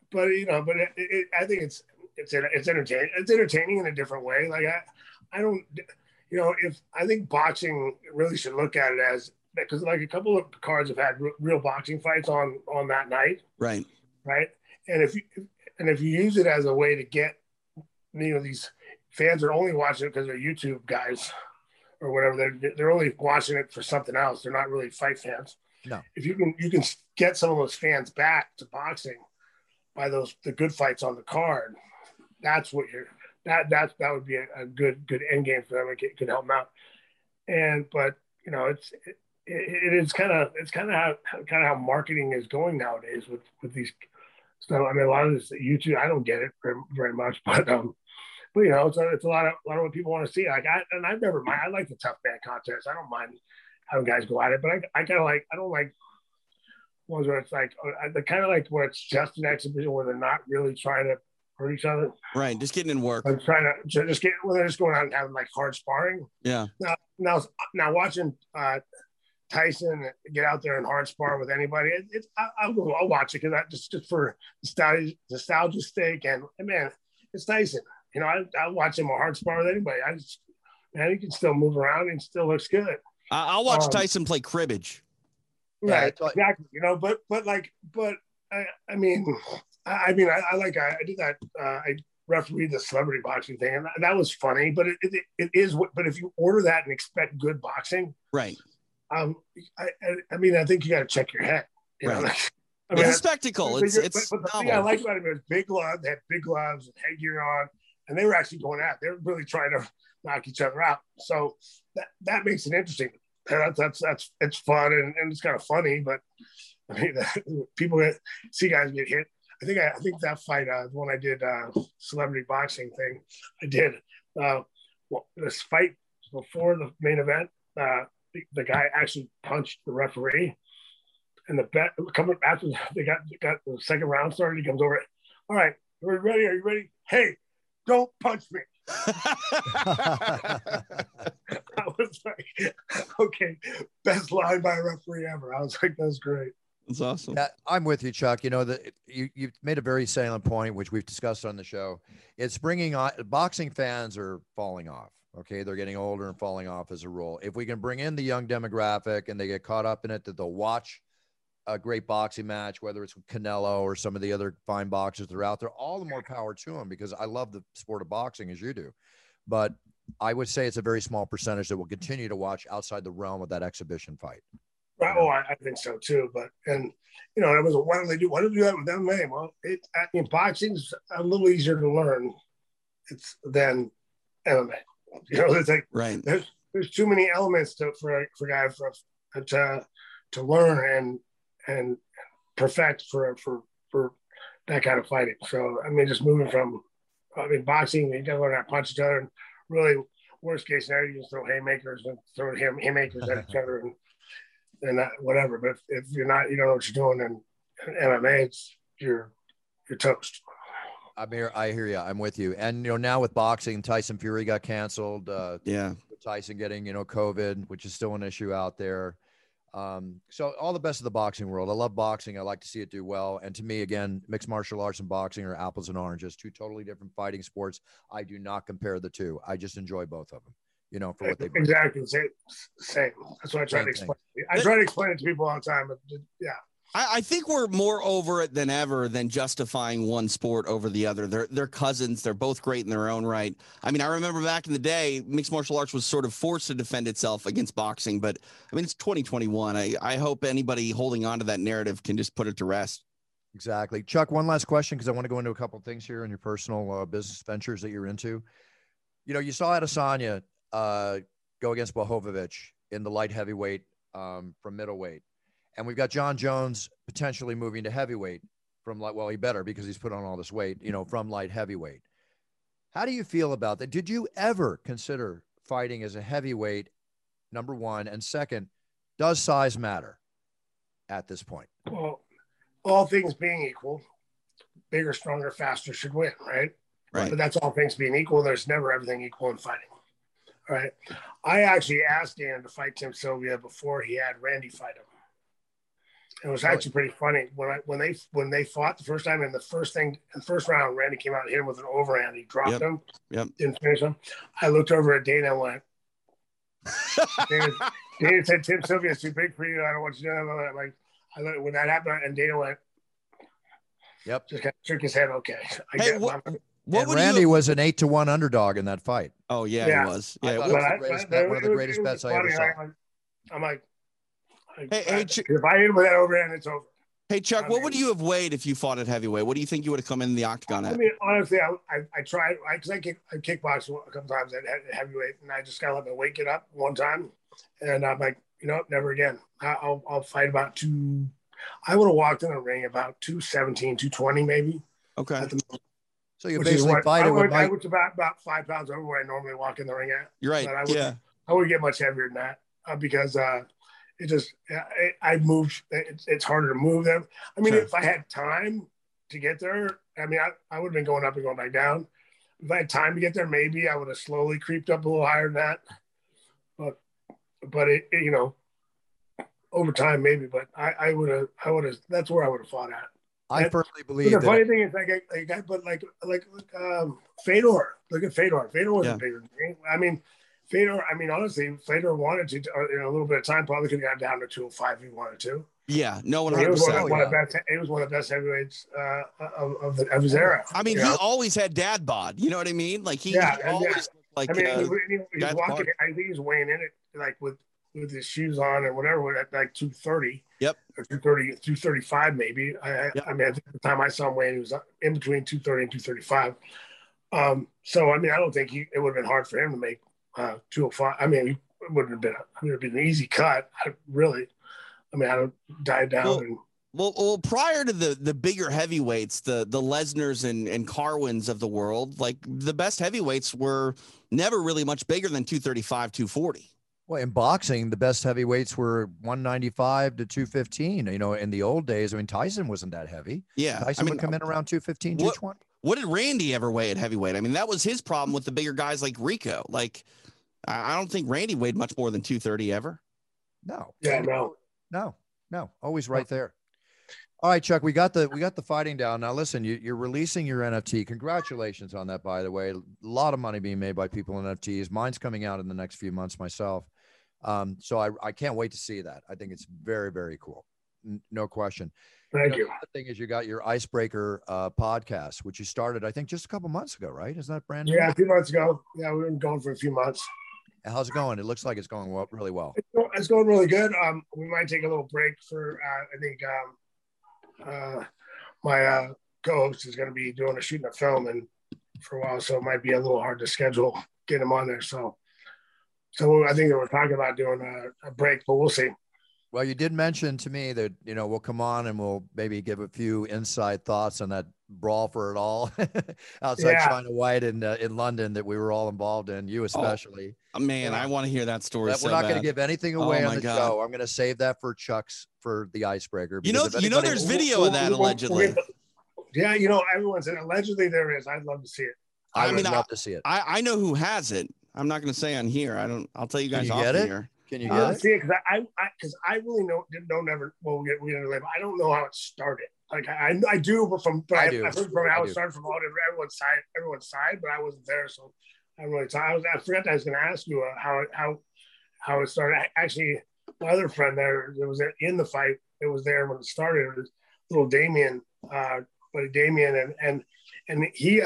I think it's entertaining. It's entertaining in a different way. Like I don't. I think boxing really should look at it as, because like a couple of cards have had real boxing fights on that night. Right. And if you use it as a way to get, these fans are only watching it because they're YouTube guys or whatever. They're only watching it for something else. They're not really fight fans. No. If you can get some of those fans back to boxing by the good fights on the card, that's what that would be a good end game for them. It could help them out. But it's kind of how marketing is going nowadays with these stuff. I mean, a lot of this YouTube, I don't get it very much, but it's a lot of what people want to see. Like I've never mind. I like the tough man contest. I don't mind having guys go at it, but I kind of like, I don't like ones where it's like, I kind of like where it's just an exhibition where they're not really trying to hurt each other. Right. Just getting in work. I'm trying to just they're just going out and having like hard sparring. Yeah. Now watching Tyson get out there and hard spar with anybody, I'll watch it because just for nostalgia's sake, and man, it's Tyson. I'll watch him a hard spar with anybody. He can still move around and still looks good. I'll watch Tyson play cribbage. Right, exactly. I did that. I refereed the celebrity boxing thing, and that was funny. But it is. But if you order that and expect good boxing, right? I think you got to check your head. It's a spectacle. But the thing I like about it is big gloves. They had big gloves and headgear on, and they were actually going at it. They were really trying to knock each other out. So that makes it interesting. It's fun and it's kind of funny. But I mean, people see guys get hit. I think that fight, the one I did, celebrity boxing thing, I did this fight before the main event. The guy actually punched the referee. And the bet coming after they got the second round started, he comes over. All right, are you ready? Are you ready? Hey, don't punch me. I was like, okay, best line by a referee ever. I was like, that's great. That's awesome. Yeah, I'm with you, Chuck. You've made a very salient point, which we've discussed on the show. It's bringing on boxing fans are falling off. Okay, they're getting older and falling off as a rule. If we can bring in the young demographic and they get caught up in it, that they'll watch a great boxing match, whether it's with Canelo or some of the other fine boxers that are out there, all the more power to them, because I love the sport of boxing as you do. But I would say it's a very small percentage that will continue to watch outside the realm of that exhibition fight. Right. Oh, I think so too. But, it was, why do they do that with MMA? Well, boxing's a little easier to learn. Than MMA. You know, it's like Right. there's too many elements for guys to learn and perfect for that kind of fighting. So I mean, just moving from boxing, you gotta learn how to punch each other, and really worst case scenario, you just throw haymakers and throw haymakers at each other and that, whatever. But if you're not, you don't know what you're doing in MMA, you're toast. I hear you. I'm with you. And now with boxing, Tyson Fury got canceled. Yeah. With Tyson getting COVID, which is still an issue out there. So all the best of the boxing world. I love boxing. I like to see it do well. And to me, again, mixed martial arts and boxing are apples and oranges, two totally different fighting sports. I do not compare the two. I just enjoy both of them. For what they bring. Exactly. Same. That's what I try to explain. I try to explain it to people all the time, but yeah. I think we're more over it than ever than justifying one sport over the other. They're cousins. They're both great in their own right. I mean, I remember back in the day, mixed martial arts was sort of forced to defend itself against boxing. But I mean, it's 2021. I hope anybody holding on to that narrative can just put it to rest. Exactly. Chuck, one last question, because I want to go into a couple of things here in your personal business ventures that you're into. You saw Adesanya go against Blachowicz in the light heavyweight from middleweight. And we've got John Jones potentially moving to heavyweight he better, because he's put on all this weight, from light heavyweight. How do you feel about that? Did you ever consider fighting as a heavyweight, number one? And second, does size matter at this point? Well, all things being equal, bigger, stronger, faster should win, right? Right. But that's all things being equal. There's never everything equal in fighting. All right. I actually asked Dan to fight Tim Sylvia before he had Randy fight him. It was actually pretty funny when they fought the first time, and the first round, Randy came out and hit him with an overhand. He dropped him, didn't finish him. I looked over at Dana and went, Dana said, Tim Sylvia is too big for you. I don't want you to do that. When that happened, and Dana went, yep, just kind of shook his head. Okay. Randy was an 8-1 underdog in that fight. Oh yeah, he was. Yeah, one of the greatest bets I ever saw. I'm like, Hey, if I hit with that overhand, it's over. Hey, Chuck, what would you have weighed if you fought at heavyweight? What do you think you would have come in the octagon at? I mean, honestly, I tried, because I kickboxed a couple times at heavyweight, and I just kind of let my weight get up one time, and I'm like, never again. I'll fight about two. I would have walked in the ring about 217, 220 maybe. Okay. So you basically fight it with Mike. I was about 5 pounds over where I normally walk in the ring at. You're right. I wouldn't get much heavier than that because it just, I moved. It's harder to move them. I mean, if I had time to get there, I mean, I would have been going up and going back down. If I had time to get there, maybe I would have slowly creeped up a little higher than that. But it over time maybe. But I would have. That's where I would have fought at. I firmly believe. The funny thing is, Fedor. Look at Fedor. Fedor wasn't bigger than me. I mean, Fedor, honestly, Fedor wanted to, in a little bit of time, probably could have got down to 205 if he wanted to. Yeah, no, 100%. He was one of the best heavyweights of his era. I mean, he always had dad bod. You know what I mean? Like he always like. He was walking. I think he was weighing in it like with his shoes on or whatever at like 230. Yep. Or 230, 235 maybe. I mean, I think the time I saw him weighing, he was in between 230 and 235. So I mean, I don't think it would have been hard for him to make 205. I mean, it would have been an easy cut. I would dive down. Well, prior to the bigger heavyweights, the Lesners and Carwins of the world, like the best heavyweights were never really much bigger than 235, 240. Well, in boxing, the best heavyweights were 195 to 215. In the old days, I mean, Tyson wasn't that heavy. Yeah. Tyson would come in around 215, 220. What did Randy ever weigh at heavyweight? I mean, that was his problem with the bigger guys like Rico. Like, I don't think Randy weighed much more than 230 ever. No. Yeah, no. Always right there. All right, Chuck, we got the fighting down. Now, listen, you're releasing your NFT. Congratulations on that, by the way. A lot of money being made by people in NFTs. Mine's coming out in the next few months myself. So I can't wait to see that. I think it's very, very cool. No question. Thank you. The other thing is you got your Icebreaker podcast, which you started, I think, just a couple months ago, right? Isn't that brand new? Yeah, a few months ago. Yeah, we've been going for a few months. How's it going? It looks like it's going really well. It's going really good. We might take a little break for, I think, my co-host is going to be shooting a film and for a while, so it might be a little hard to schedule get him on there. So I think that we're talking about doing a break, but we'll see. Well, you did mention to me that, we'll come on and we'll maybe give a few inside thoughts on that brawl for it all outside China White in London that we were all involved in, you especially. Oh, man, I want to hear that story. But we're not going to give anything away on the show. I'm going to save that for the icebreaker. There's video of that allegedly. Yeah, everyone said allegedly there is. I'd love to see it. I would love to see it. I know who has it. I'm not going to say on here. I'll tell you guys off here. Can you get it? See it? Because I really never. Well, we didn't live. I don't know how it started. Like I do, but I've heard from how it started from everyone's side, but I wasn't there, so I don't really talk. I forgot that I was going to ask you how it started. Actually, my other friend there was in the fight. It was there when it started. It was little Damien, buddy Damien, and he.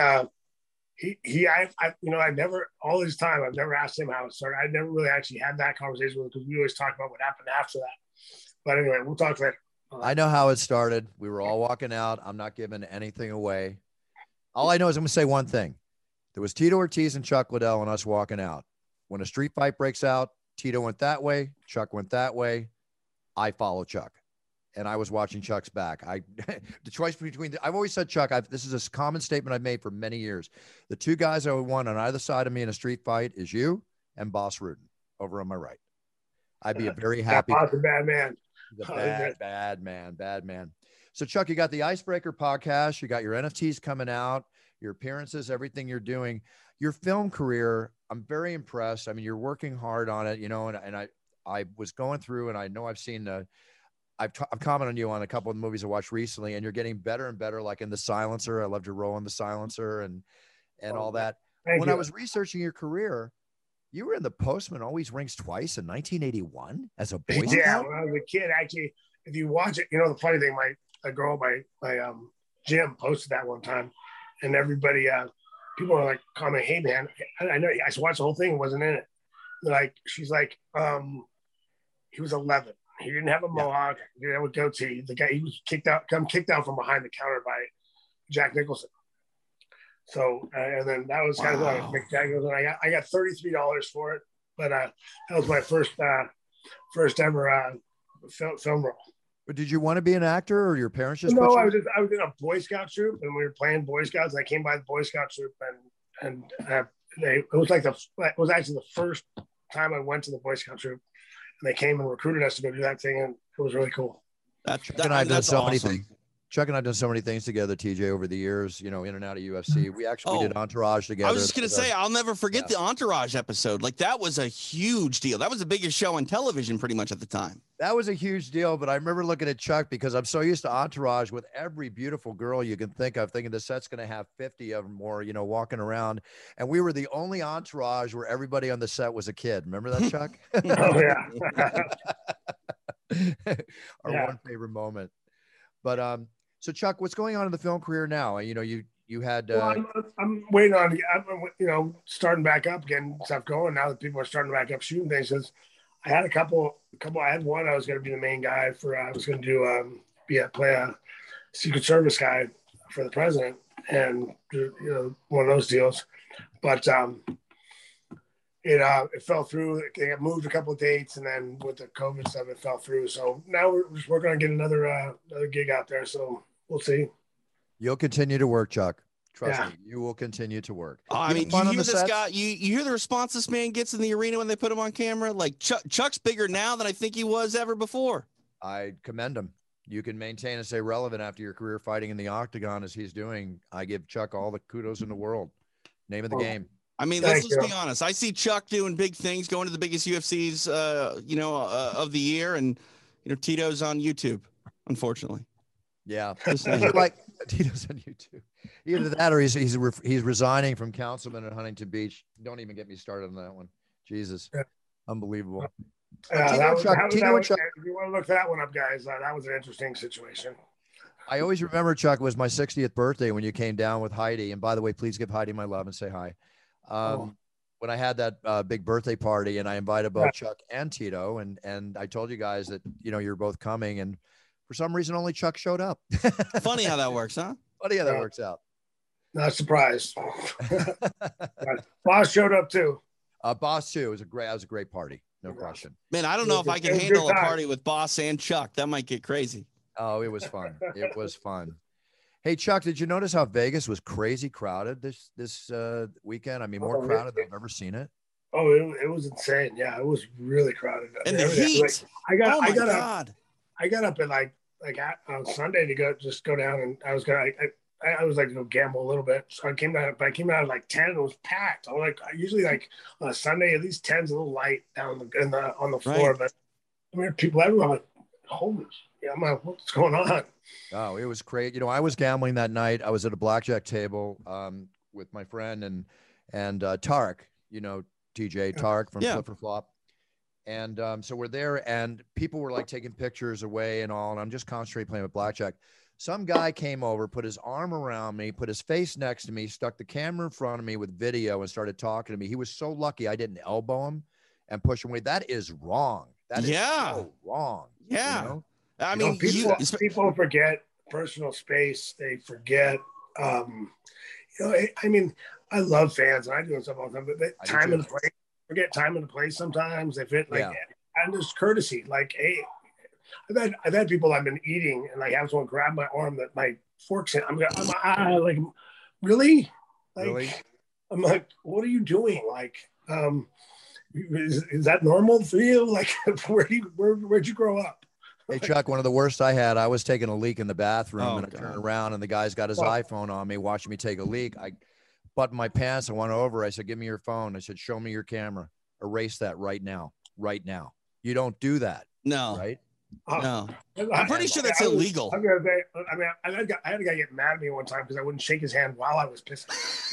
I've never, all this time, I've never asked him how it started. I never really actually had that conversation with him because we always talk about what happened after that. But anyway, we'll talk later. I know how it started. We were all walking out. I'm not giving anything away. All I know is I'm going to say one thing. There was Tito Ortiz and Chuck Liddell and us walking out. When a street fight breaks out, Tito went that way. Chuck went that way. I follow Chuck. And I was watching Chuck's back. The choice between, I've always said, Chuck, this is a common statement I've made for many years. The two guys I would want on either side of me in a street fight is you and Boss Rudin over on my right. I'd be a very happy. Boss, a bad man. Bad man. So Chuck, you got the Icebreaker podcast. You got your NFTs coming out, your appearances, everything you're doing. Your film career, I'm very impressed. I mean, you're working hard on it, and I was going through, and I know I've seen I've commented on you on a couple of movies I watched recently, and you're getting better and better, like in The Silencer. I loved your role in The Silencer and all that. When I was researching your career, you were in The Postman Always Rings Twice in 1981 as a Boy Scout? Yeah, when I was a kid, actually, if you watch it, the funny thing, a girl, my Jim posted that one time, and everybody, people were like, comment, hey, man, I know, I watched the whole thing, wasn't in it. She's like, he was 11. He didn't have a mohawk. He didn't have a goatee. The guy, he was kicked out from behind the counter by Jack Nicholson. So, and then that was kind of like Jack Nicholson. I got $33 for it, but that was my first ever film role. But did you want to be an actor, or your parents just? No, I was in a Boy Scout troop, and we were playing Boy Scouts. And I came by the Boy Scout troop, and it was actually the first time I went to the Boy Scout troop. And they came and recruited us to go do that thing, and it was really cool. Chuck and I have done so many things. Chuck and I've done so many things together, TJ, over the years, in and out of UFC. We actually did Entourage together. I was just going to say, I'll never forget the Entourage episode. Like, that was a huge deal. That was the biggest show on television pretty much at the time. That was a huge deal, but I remember looking at Chuck because I'm so used to Entourage with every beautiful girl you can think of, thinking the set's going to have 50 of them more, walking around. And we were the only Entourage where everybody on the set was a kid. Remember that, Chuck? Oh, yeah. Our one favorite moment. But, so Chuck, what's going on in the film career now? You had. I'm waiting on, starting back up, getting stuff going. Now that people are starting back up shooting things, because I had a couple. I had one. I was going to be the main guy for. I was going to do play a Secret Service guy for the president, and one of those deals. But it fell through. They moved a couple of dates, and then with the COVID stuff, it fell through. So now we're just working on getting another gig out there. So we'll see. You'll continue to work, Chuck. Trust me, you will continue to work. I mean, you hear this guy, you hear the response this man gets in the arena when they put him on camera? Like, Chuck's bigger now than I think he was ever before. I commend him. You can maintain and stay relevant after your career fighting in the octagon as he's doing. I give Chuck all the kudos in the world. Name of the game. I mean, let's be honest. I see Chuck doing big things, going to the biggest UFCs, of the year, and Tito's on YouTube, unfortunately. Yeah, like Tito's on YouTube. Either that, or he's resigning from councilman at Huntington Beach. Don't even get me started on that one. Jesus, unbelievable. If you want to look that one up, guys, that was an interesting situation. I always remember, Chuck, it was my 60th birthday when you came down with Heidi. And by the way, please give Heidi my love and say hi. When I had that big birthday party, and I invited both Chuck and Tito, and I told you guys that you're both coming, and for some reason only Chuck showed up. Funny how that works, huh? Funny how that works out. Not surprised. But Boss showed up too. Boss too. It was a great party. No question. Man, I don't know if I can handle a party with Boss and Chuck. That might get crazy. Oh, it was fun. It was fun. Hey, Chuck, did you notice how Vegas was crazy crowded this weekend? I mean, more crowded than I've ever seen it. Oh, it was insane. Yeah, it was really crowded. And the heat. I got up at like on Sunday to go down, and I was like to go gamble a little bit. So I came out at like 10 and it was packed. I was like, usually like on a Sunday, at least 10's a little light down on the floor. Right. But I mean, people everywhere, I'm like, holy shit, I'm like, what's going on? Oh, it was crazy. I was gambling that night. I was at a blackjack table with my friend and Tarek, TJ Tarek from Flip for Flop. And so we're there and people were like taking pictures away and all. And I'm just concentrating playing with blackjack. Some guy came over, put his arm around me, put his face next to me, stuck the camera in front of me with video and started talking to me. He was so lucky I didn't elbow him and push him away. That is wrong. That is so wrong. Yeah. I mean, people forget personal space. They forget, I mean, I love fans and I do stuff all the time, but time and place, forget time and place sometimes. They fit and there's courtesy. Like, hey, I've had people I've been eating and like have someone grab my arm that my fork's in. I'm like, really? Like, really? I'm like, what are you doing? Like, is that normal for you? Like, where'd you grow up? Hey, Chuck, one of the worst I had, I was taking a leak in the bathroom and I turned around and the guy's got his iPhone on me watching me take a leak. I buttoned my pants. I went over. I said, give me your phone. I said, show me your camera. Erase that right now. Right now. You don't do that. No. Right? No. I'm pretty sure that's illegal. I mean, I had a guy get mad at me one time because I wouldn't shake his hand while I was pissing.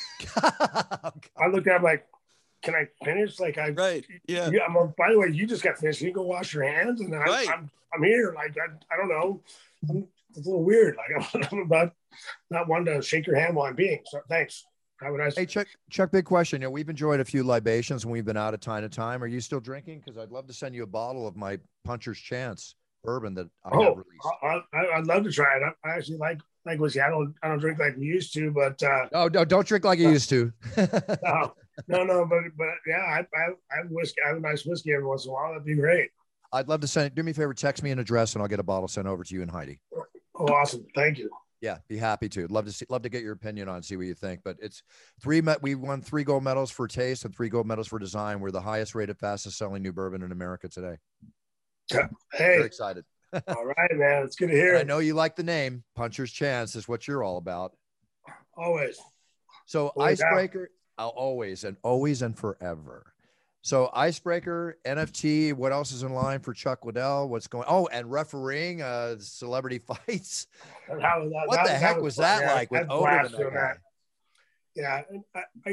I looked at him like, can I finish? Like, right. Yeah. By the way, you just got finished. You can go wash your hands. And I'm here. Like, I don't know. It's a little weird. Like, I'm about not wanting to shake your hand while I'm peeing. So thanks. Have a nice. Hey, Chuck, big question. We've enjoyed a few libations when we've been out of time to time. Are you still drinking? Because I'd love to send you a bottle of my Puncher's Chance bourbon that I have released. I'd love to try it. I actually like whiskey. I don't drink like we used to, but no, don't drink like you used to. no, but yeah, I have whiskey. I have a nice whiskey every once in a while. That'd be great. I'd love to send it. Do me a favor, text me an address and I'll get a bottle sent over to you and Heidi. Oh, awesome. Thank you. Yeah, be happy to. Love to get your opinion on, see what you think. But it's we won 3 gold medals for taste and 3 gold medals for design. We're the highest rated, fastest selling new bourbon in America today. Hey, very excited. All right, man. It's good to hear. I know you like the name. Puncher's Chance is what you're all about. Always. So Icebreaker, always and forever. So Icebreaker, NFT, what else is in line for Chuck Liddell? What's going? Oh, and refereeing celebrity fights. What the heck was that like with Odin and that guy? Yeah, I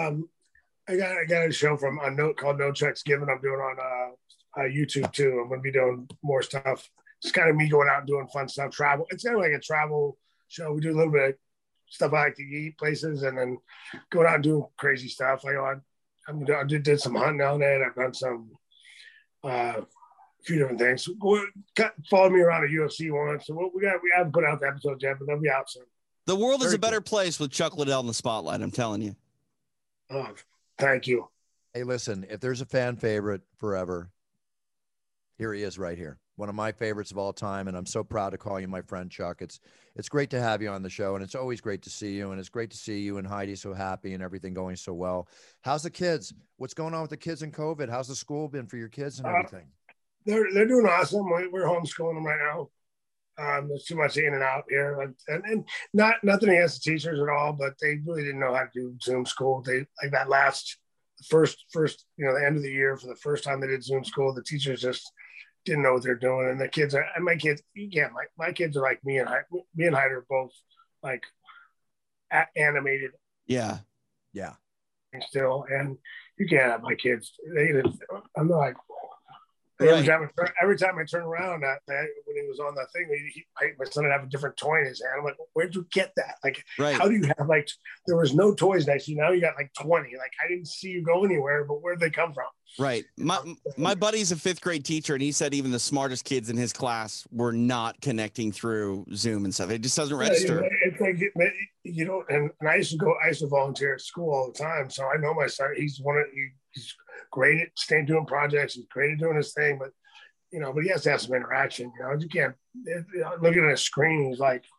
got a show from a note called No Checks Given. I'm doing on YouTube too. I'm going to be doing more stuff. It's kind of me going out and doing fun stuff. Travel. It's kind of like a travel show. We do a little bit of stuff I like to eat places, and then going out and doing crazy stuff. I did some hunting out there. I've done some a few different things. Followed me around at UFC once. So we haven't put out the episode yet, but they'll be out soon. The world is a better place with Chuck Liddell in the spotlight. I'm telling you. Oh, thank you. Hey, listen, if there's a fan favorite forever, here he is right here. One of my favorites of all time, and I'm so proud to call you my friend, Chuck. It's great to have you on the show, and it's always great to see you, and it's great to see you and Heidi so happy and everything going so well. How's the kids? What's going on with the kids in COVID? How's the school been for your kids and everything? They're doing awesome. We're homeschooling them right now. There's too much in and out here, and nothing against the teachers at all, but they really didn't know how to do Zoom school. They like that first the end of the year for the first time they did Zoom school. The teachers just didn't know what they're doing, and the kids and my kids. My kids are like me and Heidi are both like animated. Yeah. Still, and you can't have my kids. I'm like, Right. Every time I turn around, when he was on that thing, my son would have a different toy in his hand. I'm like, where'd you get that? Like, Right. how do you have like? There was no toys next to you. Now you got like 20. Like, I didn't see you go anywhere, but where'd they come from? Right. My buddy's a 5th grade teacher, and he said even the smartest kids in his class were not connecting through Zoom and stuff. It just doesn't register. It's like you know, and I used to volunteer at school all the time, so I know my son. He's great at staying doing projects. He's great at doing his thing, but you know, but he has to have some interaction. You know, you can't looking at a screen. He's like,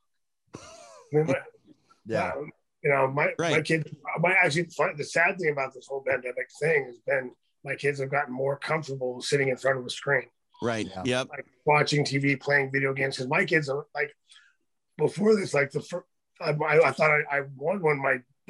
Yeah. You know, my kids. The sad thing about this whole pandemic thing has been my kids have gotten more comfortable sitting in front of a screen. Right. Yeah. Yep. Like watching TV, playing video games. Because my kids are like, before this, like the first, I thought I won when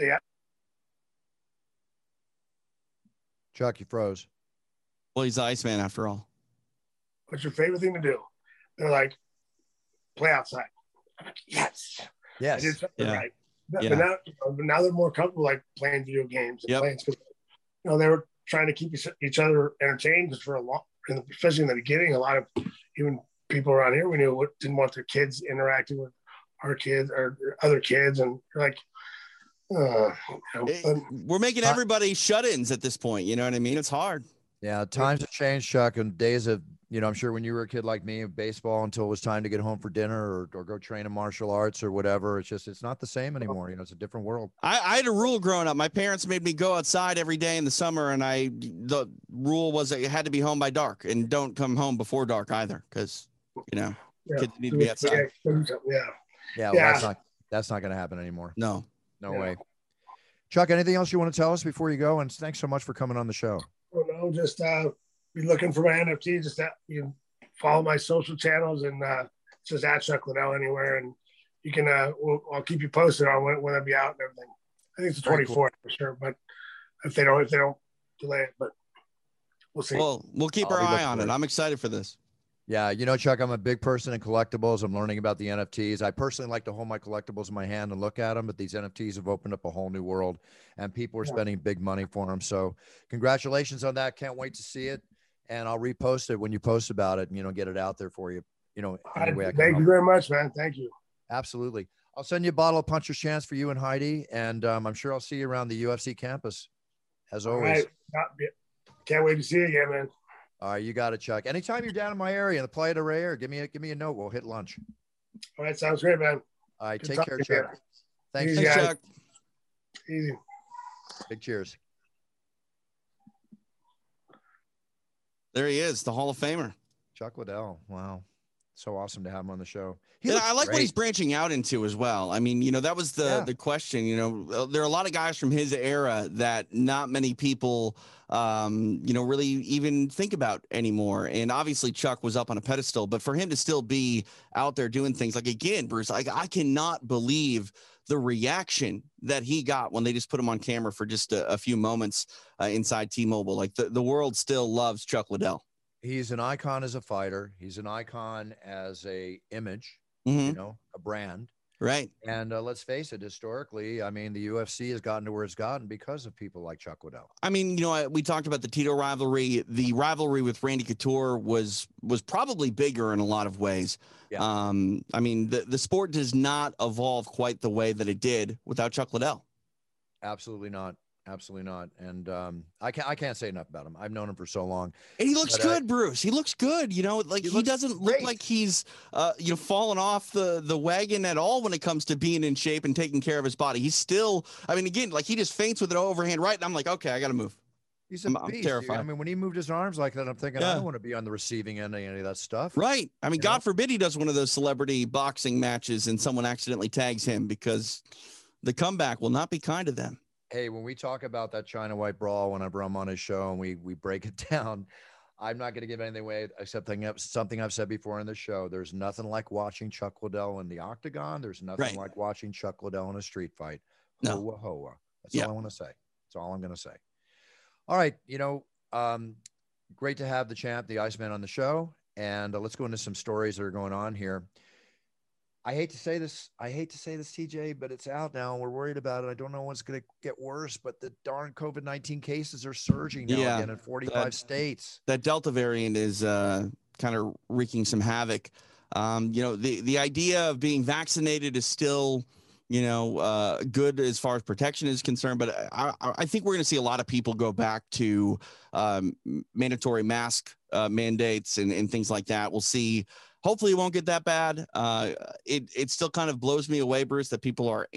Chuck, you froze. Well, he's the Iceman after all. What's your favorite thing to do? They're like, play outside. I'm like, yes. Yes. I did something right. But Yeah. now they're more comfortable like playing video games and Yep. playing. You know, they were trying to keep each other entertained for a long, especially in the beginning. A lot of even people around here we knew didn't want their kids interacting with our kids or other kids, and like, We're making everybody shut-ins at this point. You know what I mean? It's hard. Yeah, times have changed, Chuck, and days of, you know, I'm sure when you were a kid like me, baseball until it was time to get home for dinner or go train in martial arts or whatever. It's not the same anymore. You know, it's a different world. I had a rule growing up. My parents made me go outside every day in the summer, and the rule was that you had to be home by dark, and don't come home before dark either, because you know kids need to be outside. Yeah, well, that's not going to happen anymore. No way. Chuck, anything else you want to tell us before you go? And thanks so much for coming on the show. Well, no, just be looking for my NFT. Just that you follow my social channels, and it's just at Chuck Liddell anywhere, and you can. I'll keep you posted on when I'll be out and everything. I think it's the 24th for sure, but if they don't delay it, but we'll see. Well, we'll keep our eye on it. I'm excited for this. Yeah, you know, Chuck, I'm a big person in collectibles. I'm learning about the NFTs. I personally like to hold my collectibles in my hand and look at them, but these NFTs have opened up a whole new world, and people are spending big money for them. So congratulations on that. Can't wait to see it, and I'll repost it when you post about it and, you know, get it out there for you. You know, any way I can Thank help. you very much, man. Thank you. Absolutely. I'll send you a bottle of Puncher's Chance for you and Heidi, and I'm sure I'll see you around the UFC campus, as always. All right. Can't wait to see you again, man. All right, you got it, Chuck. Anytime you're down in my area in the Playa del Rey, or give me a note. We'll hit lunch. All right, sounds great, man. All right, Good take care, Chuck. Thanks, Easy, Chuck. Easy. Big cheers. There he is, the Hall of Famer. Chuck Liddell. Wow. So awesome to have him on the show. I like what he's branching out into as well. I mean, you know, that was the question. You know, there are a lot of guys from his era that not many people, you know, really even think about anymore. And obviously Chuck was up on a pedestal, but for him to still be out there doing things like, again, Bruce, like, I cannot believe the reaction that he got when they just put him on camera for just a few moments inside T-Mobile. Like the world still loves Chuck Liddell. He's an icon as a fighter. He's an icon as a image, Mm-hmm. you know, a brand. Right. And let's face it, historically, I mean, the UFC has gotten to where it's gotten because of people like Chuck Liddell. I mean, you know, we talked about the Tito rivalry. The rivalry with Randy Couture was probably bigger in a lot of ways. Yeah. I mean, the sport does not evolve quite the way that it did without Chuck Liddell. Absolutely not. Absolutely not. And I can't say enough about him. I've known him for so long. And he looks good, Bruce. He looks good. You know, like he doesn't look like he's, you know, fallen off the wagon at all when it comes to being in shape and taking care of his body. He's still, I mean, again, like he just feints with an overhand right. And I'm like, okay, I got to move. He's a beast. I'm terrified. I mean, when he moved his arms like that, I'm thinking, I don't want to be on the receiving end of any of that stuff. Right. I mean, God forbid he does one of those celebrity boxing matches and someone accidentally tags him, because the comeback will not be kind to them. Hey, when we talk about that China White brawl, whenever I'm on his show and we break it down, I'm not going to give anything away except something I've said before in the show. There's nothing like watching Chuck Liddell in the octagon. There's nothing like watching Chuck Liddell in a street fight. No. Hoa, hoa. That's all I want to say. That's all I'm going to say. All right. You know, great to have the champ, the Iceman, on the show. And let's go into some stories that are going on here. I hate to say this, TJ, but it's out now. And we're worried about it. I don't know what's going to get worse, but the darn COVID-19 cases are surging now again in 45 states. That Delta variant is kind of wreaking some havoc. The idea of being vaccinated is still, good as far as protection is concerned. But I think we're going to see a lot of people go back to mandatory mask mandates and things like that. We'll see. Hopefully it won't get that bad. It still kind of blows me away, Bruce, that people are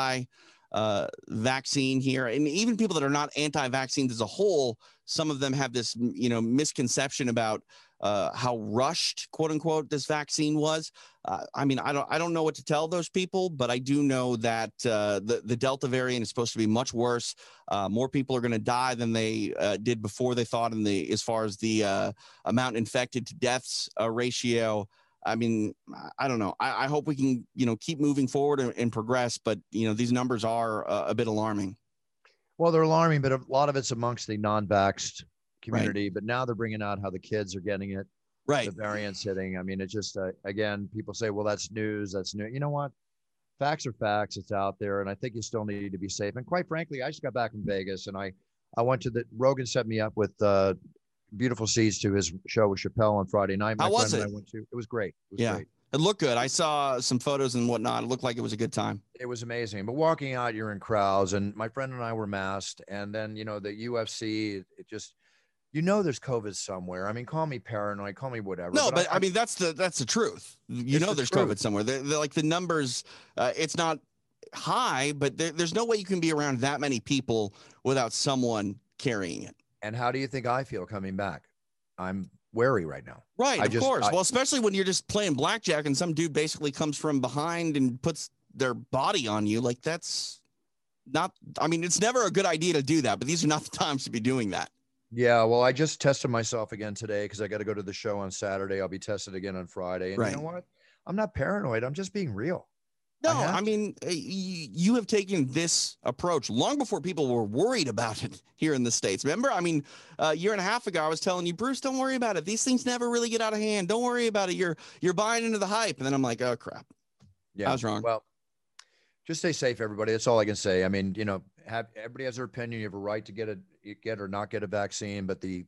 anti-vaccine here. And even people that are not anti-vaccines as a whole, some of them have this, misconception about how rushed, quote unquote, this vaccine was. I don't know what to tell those people, but I do know that the Delta variant is supposed to be much worse. More people are going to die than they did before they thought as far as the amount infected to deaths ratio. I mean, I don't know. I hope we can, keep moving forward and progress, but these numbers are a bit alarming. Well, they're alarming, but a lot of it's amongst the non-vaxxed community, right. But now they're bringing out how the kids are getting it. Right. The variants hitting. I mean, it's just, again, people say, well, that's news. That's new. You know what? Facts are facts. It's out there. And I think you still need to be safe. And quite frankly, I just got back from Vegas and I went to Rogan set me up with beautiful seats to his show with Chappelle on Friday night. How was it? I went to, it was great. It was great. It looked good. I saw some photos and whatnot. It looked like it was a good time. It was amazing. But walking out, you're in crowds, and my friend and I were masked. And then, the UFC, it just, there's COVID somewhere. I mean, call me paranoid, call me whatever. No, but I mean, that's the truth. There's COVID somewhere. They're like the numbers, it's not high, but there's no way you can be around that many people without someone carrying it. And how do you think I feel coming back? I'm wary right now. Right, of course. Well, especially when you're just playing blackjack and some dude basically comes from behind and puts their body on you. Like, that's not, I mean, it's never a good idea to do that, but these are not the times to be doing that. Yeah, well, I just tested myself again today because I got to go to the show on Saturday. I'll be tested again on Friday. And You know what? I'm not paranoid. I'm just being real. No, I mean, you have taken this approach long before people were worried about it here in the States. Remember, I mean, a year and a half ago, I was telling you, Bruce, don't worry about it. These things never really get out of hand. Don't worry about it. You're buying into the hype. And then I'm like, oh, crap. Yeah, I was wrong. Well, just stay safe, everybody. That's all I can say. I mean, everybody has their opinion. You have a right to get or not get a vaccine, but the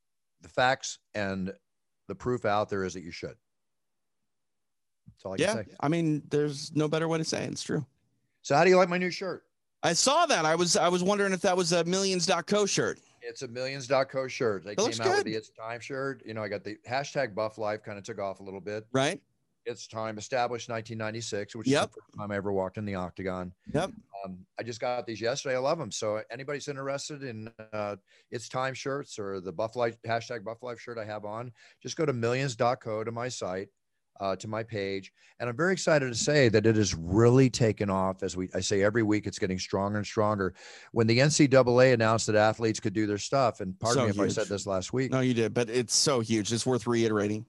facts and the proof out there is that you should. That's all I can say. I mean, there's no better way to say it. It's true. So how do you like my new shirt? I saw that. I was wondering if that was a Millions.co shirt. It's a Millions.co shirt. They came out with the It's Time shirt. I got the hashtag Buff Life kind of took off a little bit. Right. It's Time, established 1996, which is the first time I ever walked in the octagon. Yep. I just got these yesterday. I love them. So anybody's interested in It's Time shirts or the Buff Life hashtag Buff Life shirt I have on, just go to Millions.co to my site. To my page. And I'm very excited to say that it has really taken off. I say every week, it's getting stronger and stronger. When the NCAA announced that athletes could do their stuff, and pardon me if I said this last week. No, you did, but it's so huge. It's worth reiterating.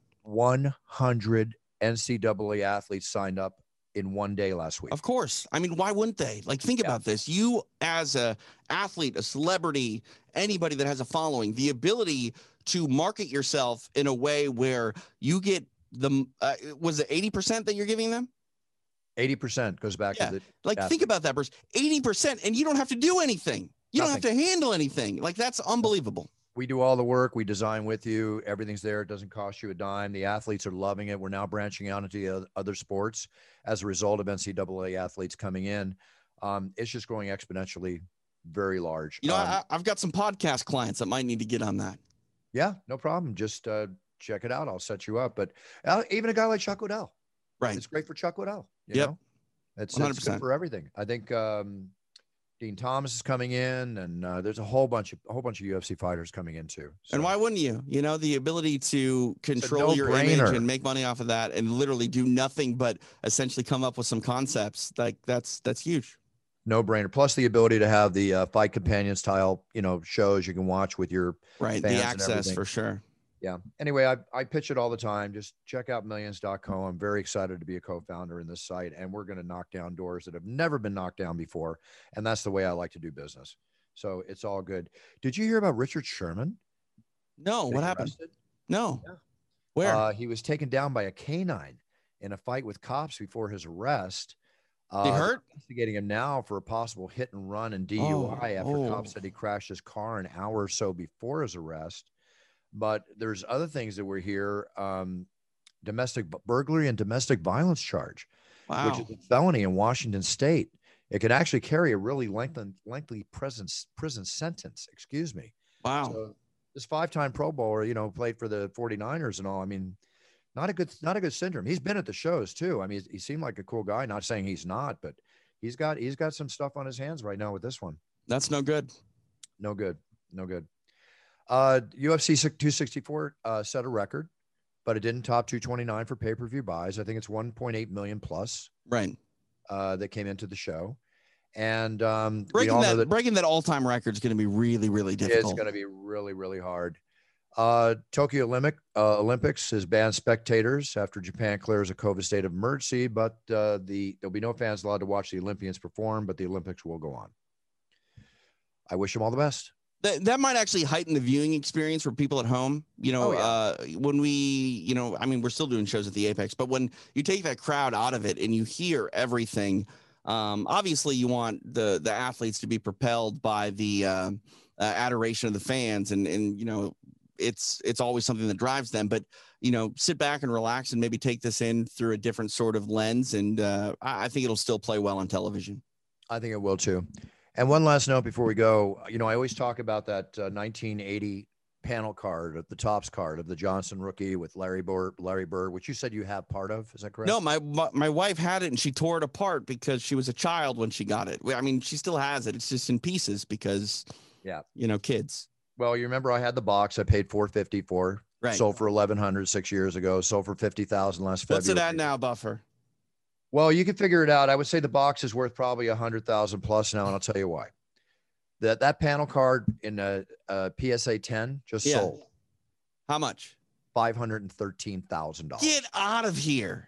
100 NCAA athletes signed up in one day last week. Of course. I mean, why wouldn't they? Like, think about this. You as a athlete, a celebrity, anybody that has a following, the ability to market yourself in a way where you get was it 80% that you're giving them? 80% goes back to the think about that, Bruce. 80%, and you don't have to do anything. You don't have to handle anything. Like, that's unbelievable. We do all the work. We design with you. Everything's there. It doesn't cost you a dime. The athletes are loving it. We're now branching out into other sports as a result of NCAA athletes coming in. It's just growing exponentially, very large. I've got some podcast clients that might need to get on that. Yeah, no problem. Just check it out. I'll set you up. But even a guy like Chuck Liddell, right? It's great for Chuck Liddell. You know? It's good for everything. I think Dean Thomas is coming in, and there's a whole bunch of UFC fighters coming in too. So. And why wouldn't you? The ability to control your image and make money off of that, and literally do nothing but essentially come up with some concepts. Like that's huge. No brainer. Plus the ability to have the fight companion style, shows you can watch with your fans. The access for sure. Yeah. Anyway, I pitch it all the time. Just check out Millions.co. I'm very excited to be a co-founder in this site, and we're going to knock down doors that have never been knocked down before. And that's the way I like to do business. So it's all good. Did you hear about Richard Sherman? No. What happened? No. Yeah. Where? He was taken down by a canine in a fight with cops before his arrest. They hurt? Investigating him now for a possible hit and run and DUI after cops said he crashed his car an hour or so before his arrest. But there's other things that were here. Domestic burglary and domestic violence charge, which is a felony in Washington state. It could actually carry a really lengthy prison sentence. Excuse me. Wow. So this 5-time Pro Bowler, played for the 49ers and all. I mean, not a good syndrome. He's been at the shows too. I mean, he seemed like a cool guy. Not saying he's not, but he's got some stuff on his hands right now with this one. That's no good. No good. UFC 264 set a record, but it didn't top 229 for pay-per-view buys. I think it's 1.8 million plus. Right. That came into the show. And breaking that all-time record is going to be really, really difficult. It's going to be really, really hard. Tokyo Olympics has banned spectators after Japan clears a COVID state of emergency, but there'll be no fans allowed to watch the Olympians perform, but the Olympics will go on. I wish them all the best. That might actually heighten the viewing experience for people at home. When we, we're still doing shows at the Apex, but when you take that crowd out of it and you hear everything, obviously you want the athletes to be propelled by the adoration of the fans, and it's always something that drives them. But sit back and relax and maybe take this in through a different sort of lens, and I think it'll still play well on television. I think it will too. And one last note before we go, I always talk about that 1980 panel card, the Topps card of the Johnson rookie with Larry Bird, which you said you have part of. Is that correct? No, my wife had it and she tore it apart because she was a child when she got it. I mean, she still has it. It's just in pieces because, kids. Well, you remember I had the box. I paid $450 for. Right. Sold for $1,100 6 years ago. Sold for $50,000 last February. What's it at now, Buffer? Well, you can figure it out. I would say the box is worth probably $100,000 plus now, and I'll tell you why. That panel card in a PSA 10 just sold. How much? $513,000. Get out of here.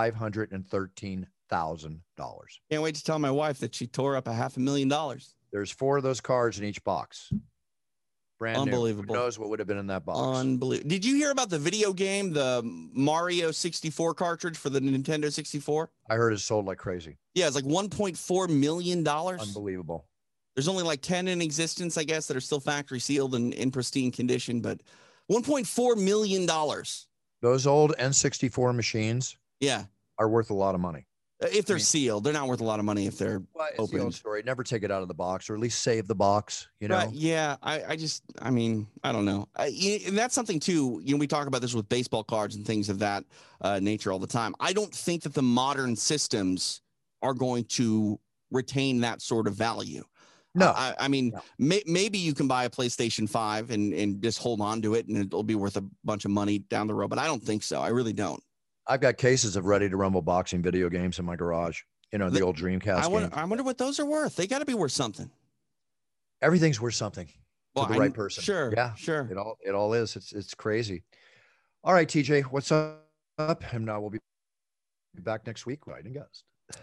$513,000. Can't wait to tell my wife that she tore up $500,000. There's 4 of those cards in each box. Brand Unbelievable. New. Who knows what would have been in that box? Unbelievable. Did you hear about the video game, the Mario 64 cartridge for the Nintendo 64? I heard it sold like crazy. Yeah, it's like $1.4 million. Unbelievable. There's only like 10 in existence, I guess, that are still factory sealed and in pristine condition, but $1.4 million. Those old N64 machines are worth a lot of money. If they're sealed, they're not worth a lot of money if they're open. The old story. Never take it out of the box, or at least save the box. Right, yeah. I don't know. And that's something too. We talk about this with baseball cards and things of that nature all the time. I don't think that the modern systems are going to retain that sort of value. No, maybe you can buy a PlayStation 5 and just hold on to it, and it'll be worth a bunch of money down the road. But I don't think so. I really don't. I've got cases of Ready to Rumble boxing video games in my garage. The old Dreamcast game. I wonder what those are worth. They got to be worth something. Everything's worth something to the right person. Sure. Yeah, sure. It all is. It's crazy. All right, TJ, what's up? And we'll be back next week. Right, and guest.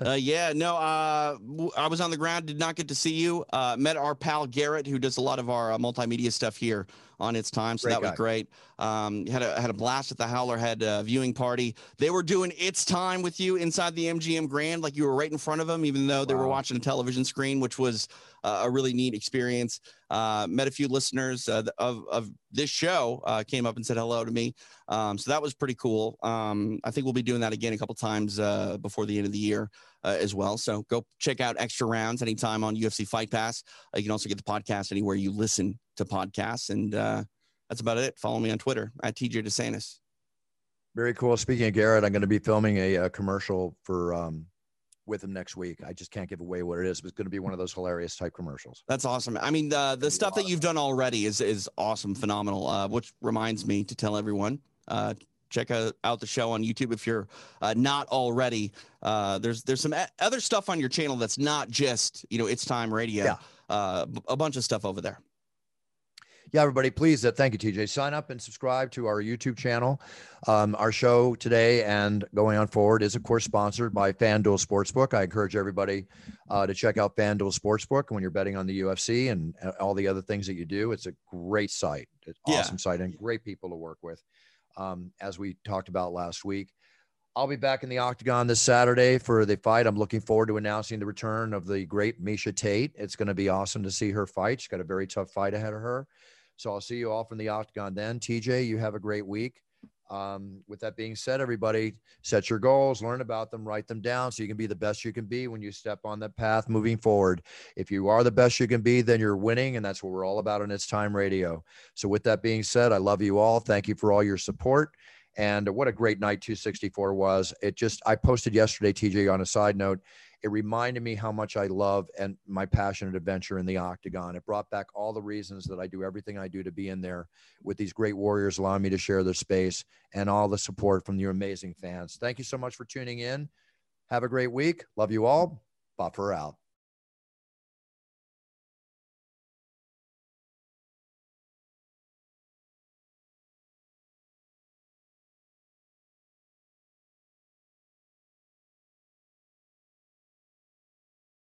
I was on the ground, did not get to see you. Met our pal Garrett, who does a lot of our multimedia stuff here on It's Time. So that was great. Had a blast at the Howler Head viewing party. They were doing It's Time with you inside the MGM Grand, like you were right in front of them, even though they were watching a television screen, which was a really neat experience. Met a few listeners of this show, came up and said hello to me. So that was pretty cool. I think we'll be doing that again a couple times before the end of the year as well. So go check out Extra Rounds anytime on UFC Fight Pass. You can also get the podcast anywhere you listen to podcasts. And that's about it. Follow me on Twitter at TJ DeSantis. Very cool. Speaking of Garrett, I'm going to be filming a commercial for with him next week. I just can't give away what it is, but it's going to be one of those hilarious type commercials. That's awesome. I mean, the stuff that you've done already is awesome, phenomenal, which reminds me to tell everyone, check out the show on YouTube if you're not already. There's some other stuff on your channel that's not just, It's Time Radio. Yeah. A bunch of stuff over there. Yeah, everybody, please. Thank you, TJ. Sign up and subscribe to our YouTube channel. Our show today and going on forward is, of course, sponsored by FanDuel Sportsbook. I encourage everybody to check out FanDuel Sportsbook when you're betting on the UFC and all the other things that you do. It's a great site. It's an awesome site and great people to work with, as we talked about last week. I'll be back in the octagon this Saturday for the fight. I'm looking forward to announcing the return of the great Misha Tate. It's going to be awesome to see her fight. She's got a very tough fight ahead of her. So I'll see you all from the octagon then. TJ, you have a great week. With that being said, everybody, set your goals, learn about them, write them down so you can be the best you can be when you step on that path moving forward. If you are the best you can be, then you're winning, and that's what we're all about on It's Time Radio. So with that being said, I love you all. Thank you for all your support. And what a great night 264 was. I posted yesterday, TJ, on a side note, it reminded me how much I love and my passionate adventure in the octagon. It brought back all the reasons that I do everything I do to be in there with these great warriors, allowing me to share their space and all the support from your amazing fans. Thank you so much for tuning in. Have a great week. Love you all. Buffer out.